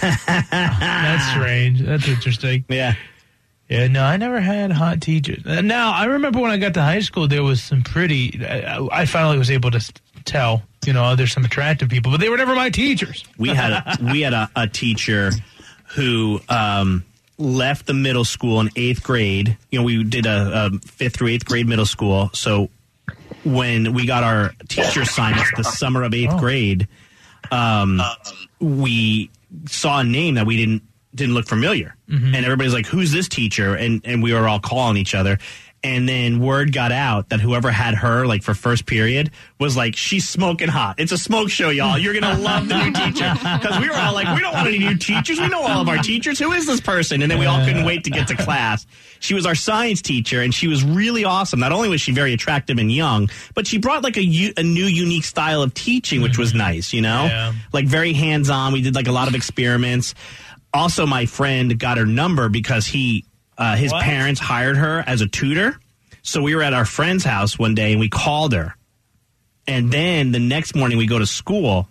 E: That's strange. That's interesting.
F: Yeah.
E: Yeah, no, I never had hot teachers. Uh, Now, I remember when I got to high school, there was some pretty... I, I finally was able to s- tell, you know, there's some attractive people, but they were never my teachers.
F: We had a, we had a, a teacher who um, left the middle school in eighth grade. You know, we did a, a fifth through eighth grade middle school. So when we got our teacher assignments the summer of eighth
E: Oh.
F: grade, um, we saw a name that we didn't didn't look familiar,
E: Mhm.
F: and everybody's like, "Who's this teacher?" And and we were all calling each other. And then word got out that whoever had her, like, for first period was like, she's smoking hot. It's a smoke show, y'all. You're going to love the new teacher. Because we were all like, we don't want any new teachers. We know all of our teachers. Who is this person? And then we all couldn't wait to get to class. She was our science teacher, and she was really awesome. Not only was she very attractive and young, but she brought, like, a, u- a new, unique style of teaching, which was nice, you know?
E: Yeah.
F: Like, very hands-on. We did, like, a lot of experiments. Also, my friend got her number because he... Uh, his
E: What?
F: parents hired her as a tutor. So we were at our friend's house one day and we called her. And then the next morning we go to school.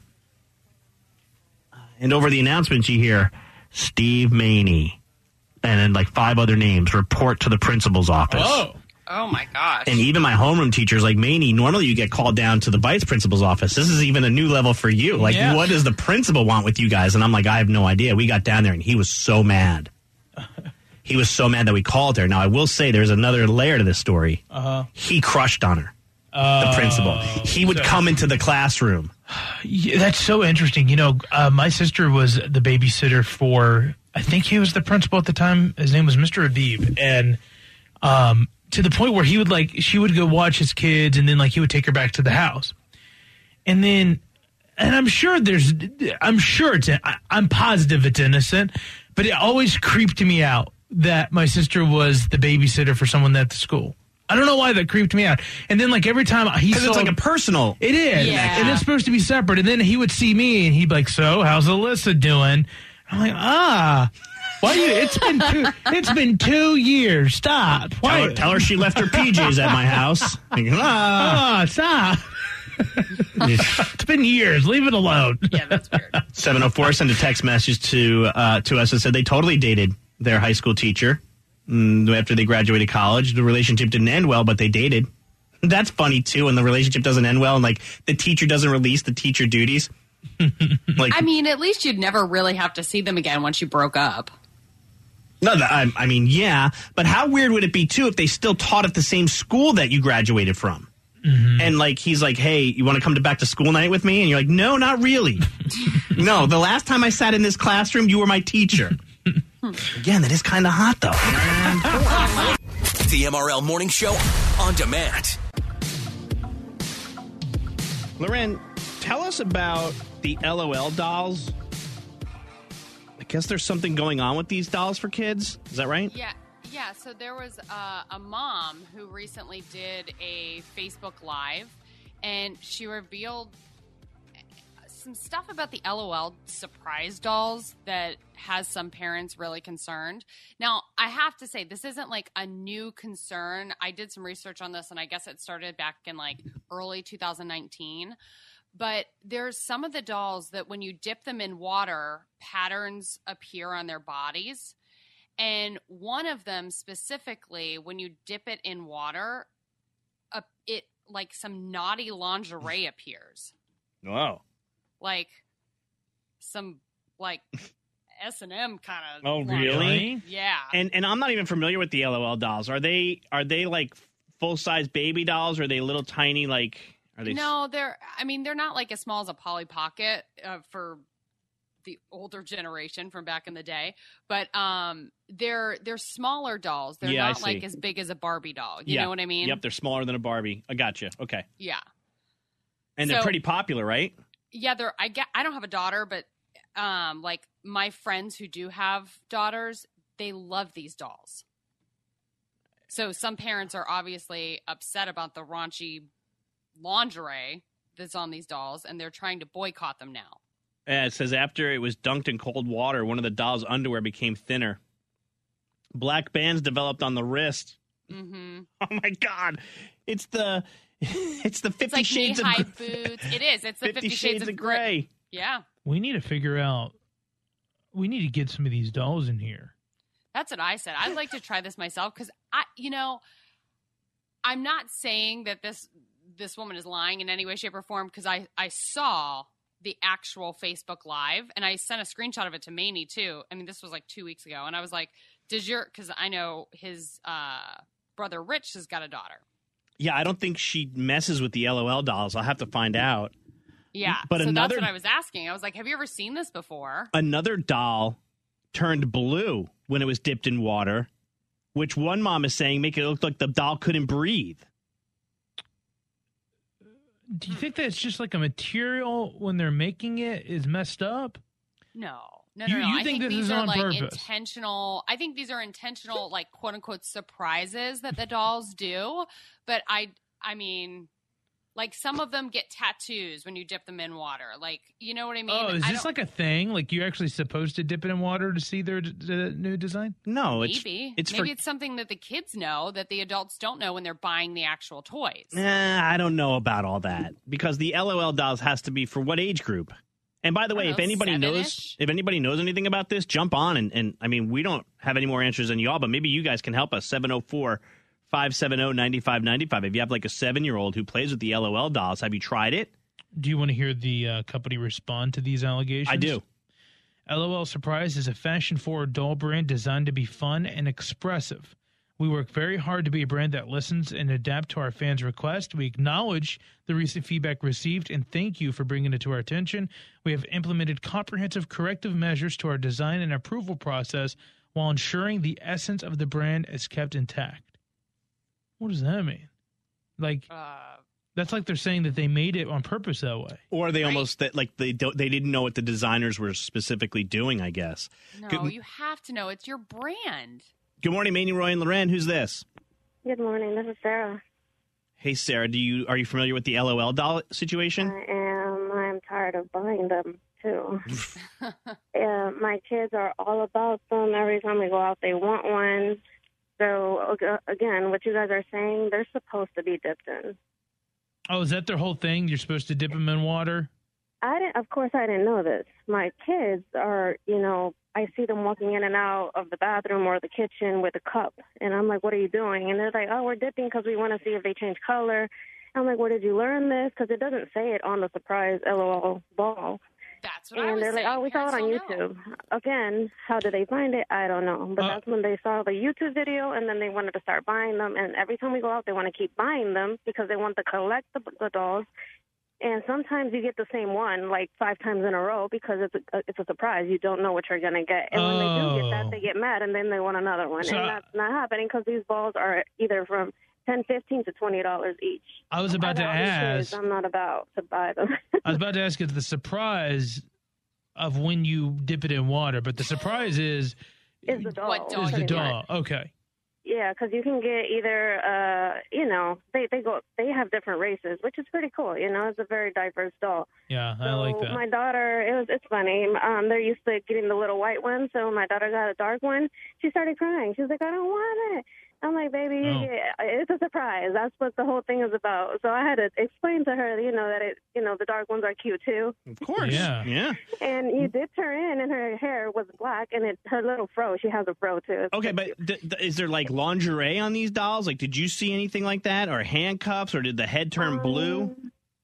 F: And over the announcement you hear, Steve Maney. And then like five other names report to the principal's office.
E: Oh.
G: Oh, my gosh.
F: And even my homeroom teacher's like, Maney, normally you get called down to the vice principal's office. This is even a new level for you. Like,
E: Yeah.
F: what does the principal want with you guys? And I'm like, I have no idea. We got down there and he was so mad. He was so mad that we called her. Now, I will say there's another layer to this story.
E: Uh-huh.
F: He crushed on her, the principal. He would
E: so-
F: come into the classroom.
E: Yeah, that's so interesting. You know, uh, my sister was the babysitter for, I think he was the principal at the time. His name was Mister Adib. And um, to the point where he would, like, she would go watch his kids, and then, like, he would take her back to the house. And then, and I'm sure there's, I'm sure it's, I, I'm positive it's innocent, but it always creeped me out that my sister was the babysitter for someone at the school. I don't know why that creeped me out. And then, like, every time he
F: Because
E: saw...
F: it's like a personal.
E: It is.
G: Yeah.
E: And it's supposed to be separate. And then he would see me, and he'd be like, so, how's Alyssa doing? I'm like, ah... Why you? It's been two. It's been two years. Stop.
F: Tell
E: Why?
F: her, tell her she left her P Js at my house. Like, ah.
E: Ah, stop. It's been years. Leave it alone.
G: Yeah, that's weird.
F: seven oh four sent a text message to uh, to us and said they totally dated their high school teacher mm, after they graduated college. The relationship didn't end well, but they dated. That's funny, too, when the relationship doesn't end well and, like, the teacher doesn't release the teacher duties. Like,
G: I mean, at least you'd never really have to see them again once you broke up.
F: no, the- I, I mean, yeah, but how weird would it be, too, if they still taught at the same school that you graduated from?
E: Mm-hmm.
F: And, like, he's like, hey, you want to come to back to school night with me? And you're like, no, not really. No, the last time I sat in this classroom, you were my teacher. Again, that is kind of hot, though.
B: The M R L Morning Show on demand.
F: Loren, tell us about the LOL dolls. I guess there's something going on with these dolls for kids. Is that right?
G: Yeah, yeah. So there was uh, a mom who recently did a Facebook Live, and she revealed some stuff about the LOL surprise dolls that has some parents really concerned. Now, I have to say, this isn't like a new concern. I did some research on this, and I guess it started back in like early two thousand nineteen. But there's some of the dolls that when you dip them in water, patterns appear on their bodies. And one of them specifically, when you dip it in water, uh, it like some naughty lingerie appears.
F: Wow.
G: Like some like S and M kind of.
F: Oh, really?
G: Yeah.
F: And and I'm not even familiar with the L O L dolls. Are they are they like full size baby dolls? Or are they little tiny like? Are they?
G: No, they're. I mean, they're not like as small as a Polly Pocket uh, for the older generation from back in the day, but um, they're they're smaller dolls. They're
F: Yeah, I
G: not like
F: see.
G: as big as a Barbie doll. You
F: Yeah.
G: know what I mean?
F: Yep, they're smaller than a Barbie. I gotcha. Okay.
G: Yeah.
F: And they're
G: So-
F: pretty popular, right?
G: Yeah, they're. I get. I don't have a daughter, but um, like my friends who do have daughters, they love these dolls. So some parents are obviously upset about the raunchy lingerie that's on these dolls, and they're trying to boycott them now.
F: Uh, it says after it was dunked in cold water, one of the doll's underwear became thinner. Black bands developed on the wrist.
G: Mm-hmm.
F: Oh my God! It's the it's the Fifty
G: It's like
F: Shades
G: knee-high
F: of
G: boots. It is. It's the
F: Fifty
G: Fifty, Shades, of Grey. Yeah,
E: We need to figure out. We need to get some of these dolls in here.
G: that's what I said. I'd like to try this myself because I, you know, I'm not saying that this this woman is lying in any way, shape, or form because I I saw the actual Facebook Live and I sent a screenshot of it to Mamie too. I mean, this was like two weeks ago, and I was like, "Does your?" Because I know his uh, brother Rich has got a daughter.
F: Yeah, I don't think she messes with the L O L dolls. I'll have to find out.
G: Yeah,
F: But
G: so
F: another-
G: that's what I was asking. I was like, "Have you ever seen this before?"
F: Another doll turned blue when it was dipped in water, which one mom is saying make it look like the doll couldn't breathe.
E: Do you think that's just like a material when they're making it is messed up?
G: No, no,
E: You-
G: no, no.
E: you
G: I
E: think
G: think,
E: this
G: these
E: is
G: are
E: on
G: like
E: purpose?
G: intentional. I think these are intentional, like quote unquote surprises that the dolls do. But I, I mean, like some of them get tattoos when you dip them in water. Like, you know what I mean?
E: Oh, is
G: I
E: this
G: don't-
E: like a thing? Like you're actually supposed to dip it in water to see their d- d- new design?
F: No,
G: maybe maybe it's something that the kids know that the adults don't know when they're buying the actual toys.
F: Eh, I don't know about all that because the L O L dolls has to be for what age group? And by the way,
G: I
F: if
G: don't know,
F: anybody knows,
G: seven-ish?
F: if anybody knows anything about this, jump on and, and I mean, we don't have any more answers than y'all, but maybe you guys can help us. seven oh four, five seven oh, nine five nine five. If you have like a seven-year-old who plays with the L O L dolls, have you tried it?
E: Do you want to hear the uh, company respond to these allegations?
F: I do.
E: L O L Surprise is a fashion-forward doll brand designed to be fun and expressive. We work very hard to be a brand that listens and adapt to our fans' requests. We acknowledge the recent feedback received and thank you for bringing it to our attention. We have implemented comprehensive corrective measures to our design and approval process while ensuring the essence of the brand is kept intact. What does that mean? Like,
G: Uh,
E: that's like they're saying that they made it on purpose that way.
F: Or they almost that like they don't they didn't know what the designers were specifically doing, I guess.
G: no,
F: Good,
G: you have to know. It's your brand.
F: good morning, Manny, Roy, and Loren. Who's this?
I: Good morning. This is Sarah.
F: Hey, Sarah, do you are you familiar with the L O L doll situation?
I: I am. I'm tired of buying them too. Yeah, my kids are all about them. Every time we go out, they want one. So ag- again, what you guys are saying, they're supposed to be dipped in.
E: Oh, is that their whole thing? You're supposed to dip them in water?
I: I didn't. Of course, I didn't know this. My kids are, you know, I see them walking in and out of the bathroom or the kitchen with a cup, and I'm like, "What are you doing?" And they're like, "Oh, we're dipping because we want to see if they change color." I'm like, "Where did you learn this?" Because it doesn't say it on the surprise L O L ball.
G: That's what
I: and
G: I was
I: they're
G: saying.
I: like, "Oh, we saw it on
G: Parents don't know.
I: YouTube." Again, how did they find it? I don't know. But
E: Uh,
I: that's when they saw the YouTube video, and then they wanted to start buying them. And every time we go out, they want to keep buying them because they want to collect the, the dolls. And sometimes you get the same one like five times in a row because it's a, it's a surprise. You don't know what you're going to get. And when they do get
E: Oh.
I: that, they get mad, and then they want another one.
E: So-
I: and that's not happening because these balls are either from ten, fifteen to twenty dollars each.
E: I was about to
I: I got kids.
E: ask.
I: I'm not about to buy them.
E: I was about to ask is the surprise of when you dip it in water, but the surprise is
I: Is the doll.
G: What doll
E: is the
G: you
E: doll. Okay.
I: Yeah, because you can get either, uh, you know, they they go they have different races, which is pretty cool. You know, it's a very diverse doll.
E: Yeah, I
I: So
E: like that.
I: my daughter, it was it's funny. Um, they're used to getting the little white one, so my daughter got a dark one. She started crying. She was like, "I don't want it."
R: I'm like, baby,
E: Oh.
R: yeah, it's a surprise. That's what the whole thing is about. So I had to explain to her, you know, that it, you know, the dark ones are cute too.
F: Of course.
E: Yeah.
F: Yeah.
R: And you did turn in, and her hair was black, and it, her little fro, she has a fro too. It's
F: Okay, but th- th- is there like lingerie on these dolls? Like, did you see anything like that, or handcuffs, or did the head turn blue?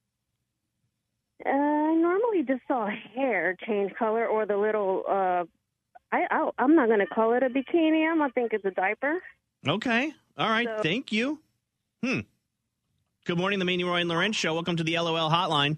R: Uh, I normally just saw hair change color, or the little. Uh, I, I I'm not gonna call it a bikini. I'm gonna think it's a diaper.
F: Okay. All right.
R: So-
F: Thank you. Hmm. Good morning, the Manny Roy and Lorenz show. Welcome to the L O L hotline.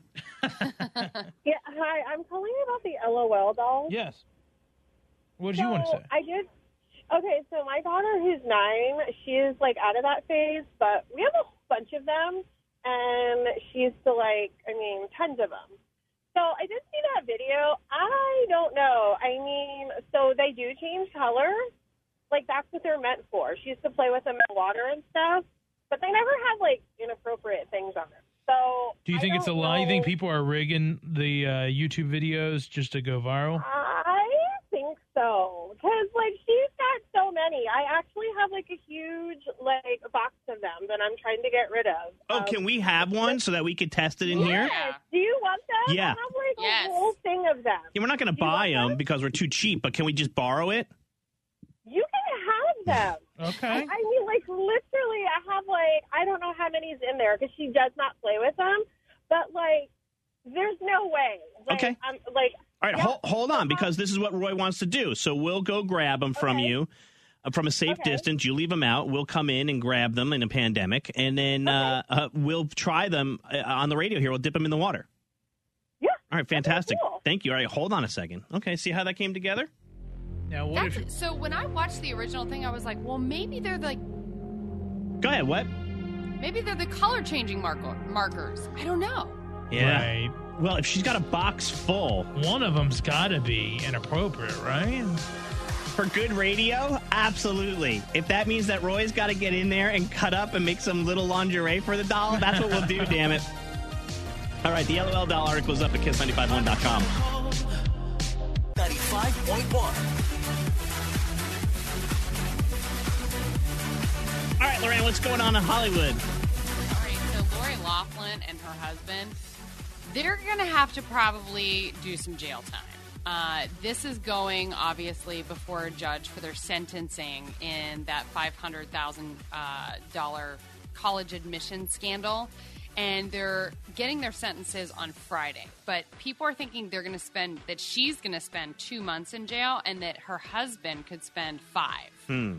S: Yeah, hi. I'm calling about the L O L doll.
E: Yes. What did
S: so
E: you want to say?
S: I did. Okay, so my daughter, who's nine, she is like out of that phase, but we have a bunch of them, and she's still like, I mean, tons of them. So I did see that video. I don't know. I mean, so they do change color. Like, that's what they're meant for. She used to play with them in water and stuff, but they never have, like, inappropriate things on them. So
E: Do you
S: I
E: think it's a
S: don't
E: lie? You think
S: know.
E: people are rigging the uh, YouTube videos just to go viral?
S: I think so. Because, like, she's got so many. I actually have, like, a huge, like, box of them that I'm trying to get rid of.
F: Oh,
S: Um,
F: can we have one so that we could test it in here?
S: Yes. Do you want them?
F: Yeah.
S: I have, like, a whole thing of them.
F: Yeah, we're not going to buy them because we're too cheap, but can we just borrow it?
S: You can have them.
E: Okay.
S: I, I mean, like, literally, I have, like, I don't know how many's in there because she does not play with them. But, like, there's no way. Like,
F: Okay.
S: I'm, like,
F: All right,
S: yeah.
F: hold, hold on, because this is what Roy wants to do. So we'll go grab them from you uh, from a safe
S: Okay.
F: distance. You leave them out. We'll come in and grab them in a pandemic, and then uh, uh, we'll try them uh, on the radio here. We'll dip them in the water.
S: Yeah.
F: All right, fantastic.
S: cool.
F: Thank you. All right, hold on a second. Okay, see how that came together?
E: Now, what
G: That's,
E: if
G: so when I watched the original thing, I was like, well, maybe they're like,
F: Go ahead, what?
G: maybe they're the color changing marker, markers. I don't know.
F: Yeah. Well, if she's got a box full.
E: One of them's got to be inappropriate, right?
F: For good radio? Absolutely. If that means that Roy's got to get in there and cut up and make some little lingerie for the doll, that's what we'll do, damn it. All right, the L O L doll article is up at kiss nine five one dot com.
B: ninety-five point one.
F: All right, Lorraine, what's going on in Hollywood?
G: All right, so Lori Loughlin and her husband, they're going to have to probably do some jail time. Uh, this is going, obviously, before a judge for their sentencing in that five hundred thousand dollars uh, college admission scandal. And they're getting their sentences on Friday. But people are thinking they're going to spend, that she's going to spend two months in jail and that her husband could spend five.
F: Hmm.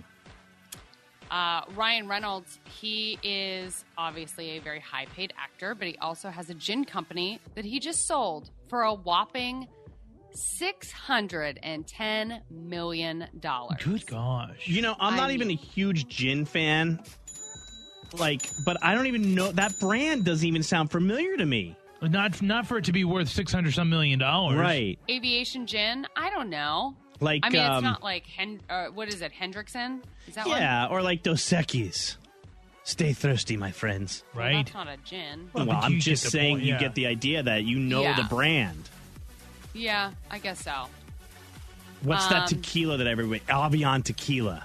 G: Uh, Ryan Reynolds, he is obviously a very high-paid actor, but he also has a gin company that he just sold for a whopping six hundred ten million dollars.
E: Good gosh.
F: You know, I'm
G: I
F: not
G: mean-
F: even a huge gin fan. Like, but I don't even know, that brand doesn't even sound familiar to me.
E: Not not for it to be worth six hundred some million dollars,
F: Right.
G: Aviation gin? I don't know.
F: Like,
G: I mean, it's
F: um,
G: not like, Hen- uh, what is it, Hendrickson? Is that one?
F: Yeah, or like Dos Equis. Stay thirsty, my friends.
G: Well, that's not a gin.
F: Well,
E: but
F: I'm
E: you
F: just
E: get the
F: saying
E: point,
F: you
E: yeah.
F: get the idea that you know
G: Yeah.
F: the brand.
G: Yeah, I guess so.
F: What's that
G: Um,
F: tequila that everybody... Avion tequila.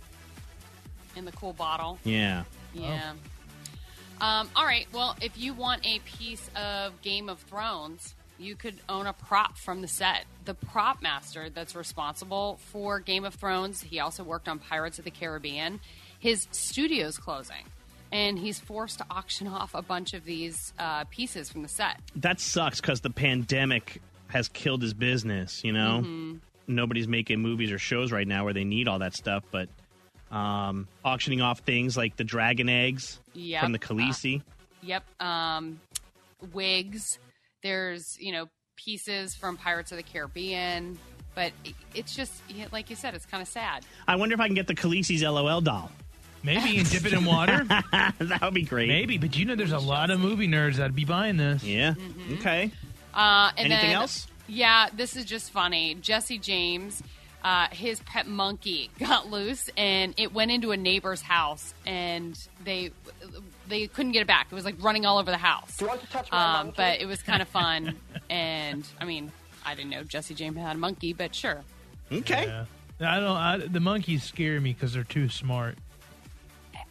G: In the cool bottle.
F: Yeah.
G: Yeah. Um, all right. Well, if you want a piece of Game of Thrones, you could own a prop from the set. The prop master that's responsible for Game of Thrones, he also worked on Pirates of the Caribbean. His studio's closing, and he's forced to auction off a bunch of these uh, pieces from the set.
F: That sucks because the pandemic has killed his business, you know?
G: Mhm.
F: Nobody's making movies or shows right now where they need all that stuff, but um, auctioning off things like the dragon eggs
G: Yep.
F: from the Khaleesi.
G: Yep. Um, wigs. There's, you know, pieces from Pirates of the Caribbean. But it- it's just, like you said, it's kind of sad.
F: I wonder if I can get the Khaleesi's L O L doll.
E: Maybe and dip it in water.
F: That would be great.
E: Maybe, but you know, there's a lot of movie nerds that'd be buying this.
F: Yeah.
G: Mm-hmm.
F: Okay.
G: Uh, and
F: Anything
G: then,
F: else?
G: Yeah, this is just funny. Jesse James, uh, his pet monkey got loose and it went into a neighbor's house, and they they couldn't get it back. It was like running all over the house.
T: Do you want to touch my
G: Um,
T: monkey?
G: but it was kind of fun, and I mean, I didn't know Jesse James had a monkey, but sure.
F: Okay.
E: Yeah. I don't. I, the monkeys scare me because they're too smart.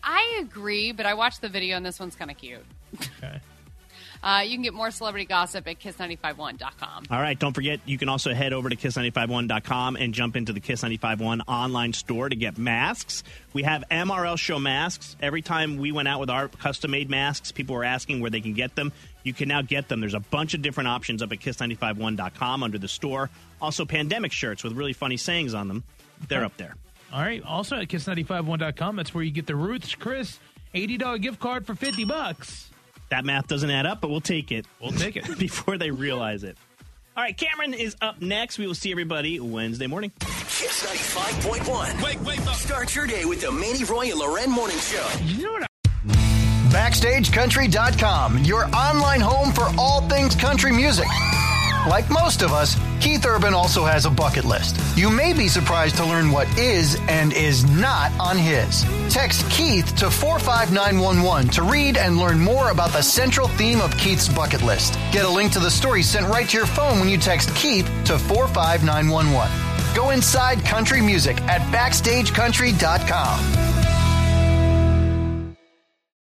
G: I agree, but I watched the video, and this one's kind of cute.
E: Okay.
G: Uh, you can get more celebrity gossip at kiss nine five one dot com.
F: All right, don't forget, you can also head over to kiss nine five one dot com and jump into the Kiss nine five one online store to get masks. We have M R L Show masks. Every time we went out with our custom-made masks, people were asking where they can get them. You can now get them. There's a bunch of different options up at kiss nine five one dot com under the store. Also, pandemic shirts with really funny sayings on them. They're up there.
E: All right, also at kiss nine five one dot com, that's where you get the Ruth's Chris eighty dollars gift card for fifty bucks.
F: That math doesn't add up, but we'll take it.
E: We'll take it.
F: Before they realize it. All right, Cameron is up next. We will see everybody Wednesday morning.
B: Kiss ninety-five point one. Wake, wake up. Start your day with the Manny, Roy, and Loren Morning Show.
E: You know what?
K: Backstage Country dot com, your online home for all things country music. Like most of us, Keith Urban also has a bucket list. You may be surprised to learn what is and is not on his. Text Keith to four five nine one one to read and learn more about the central theme of Keith's bucket list. Get a link to the story sent right to your phone when you text Keith to four five nine one one. Go inside country music at backstage country dot com.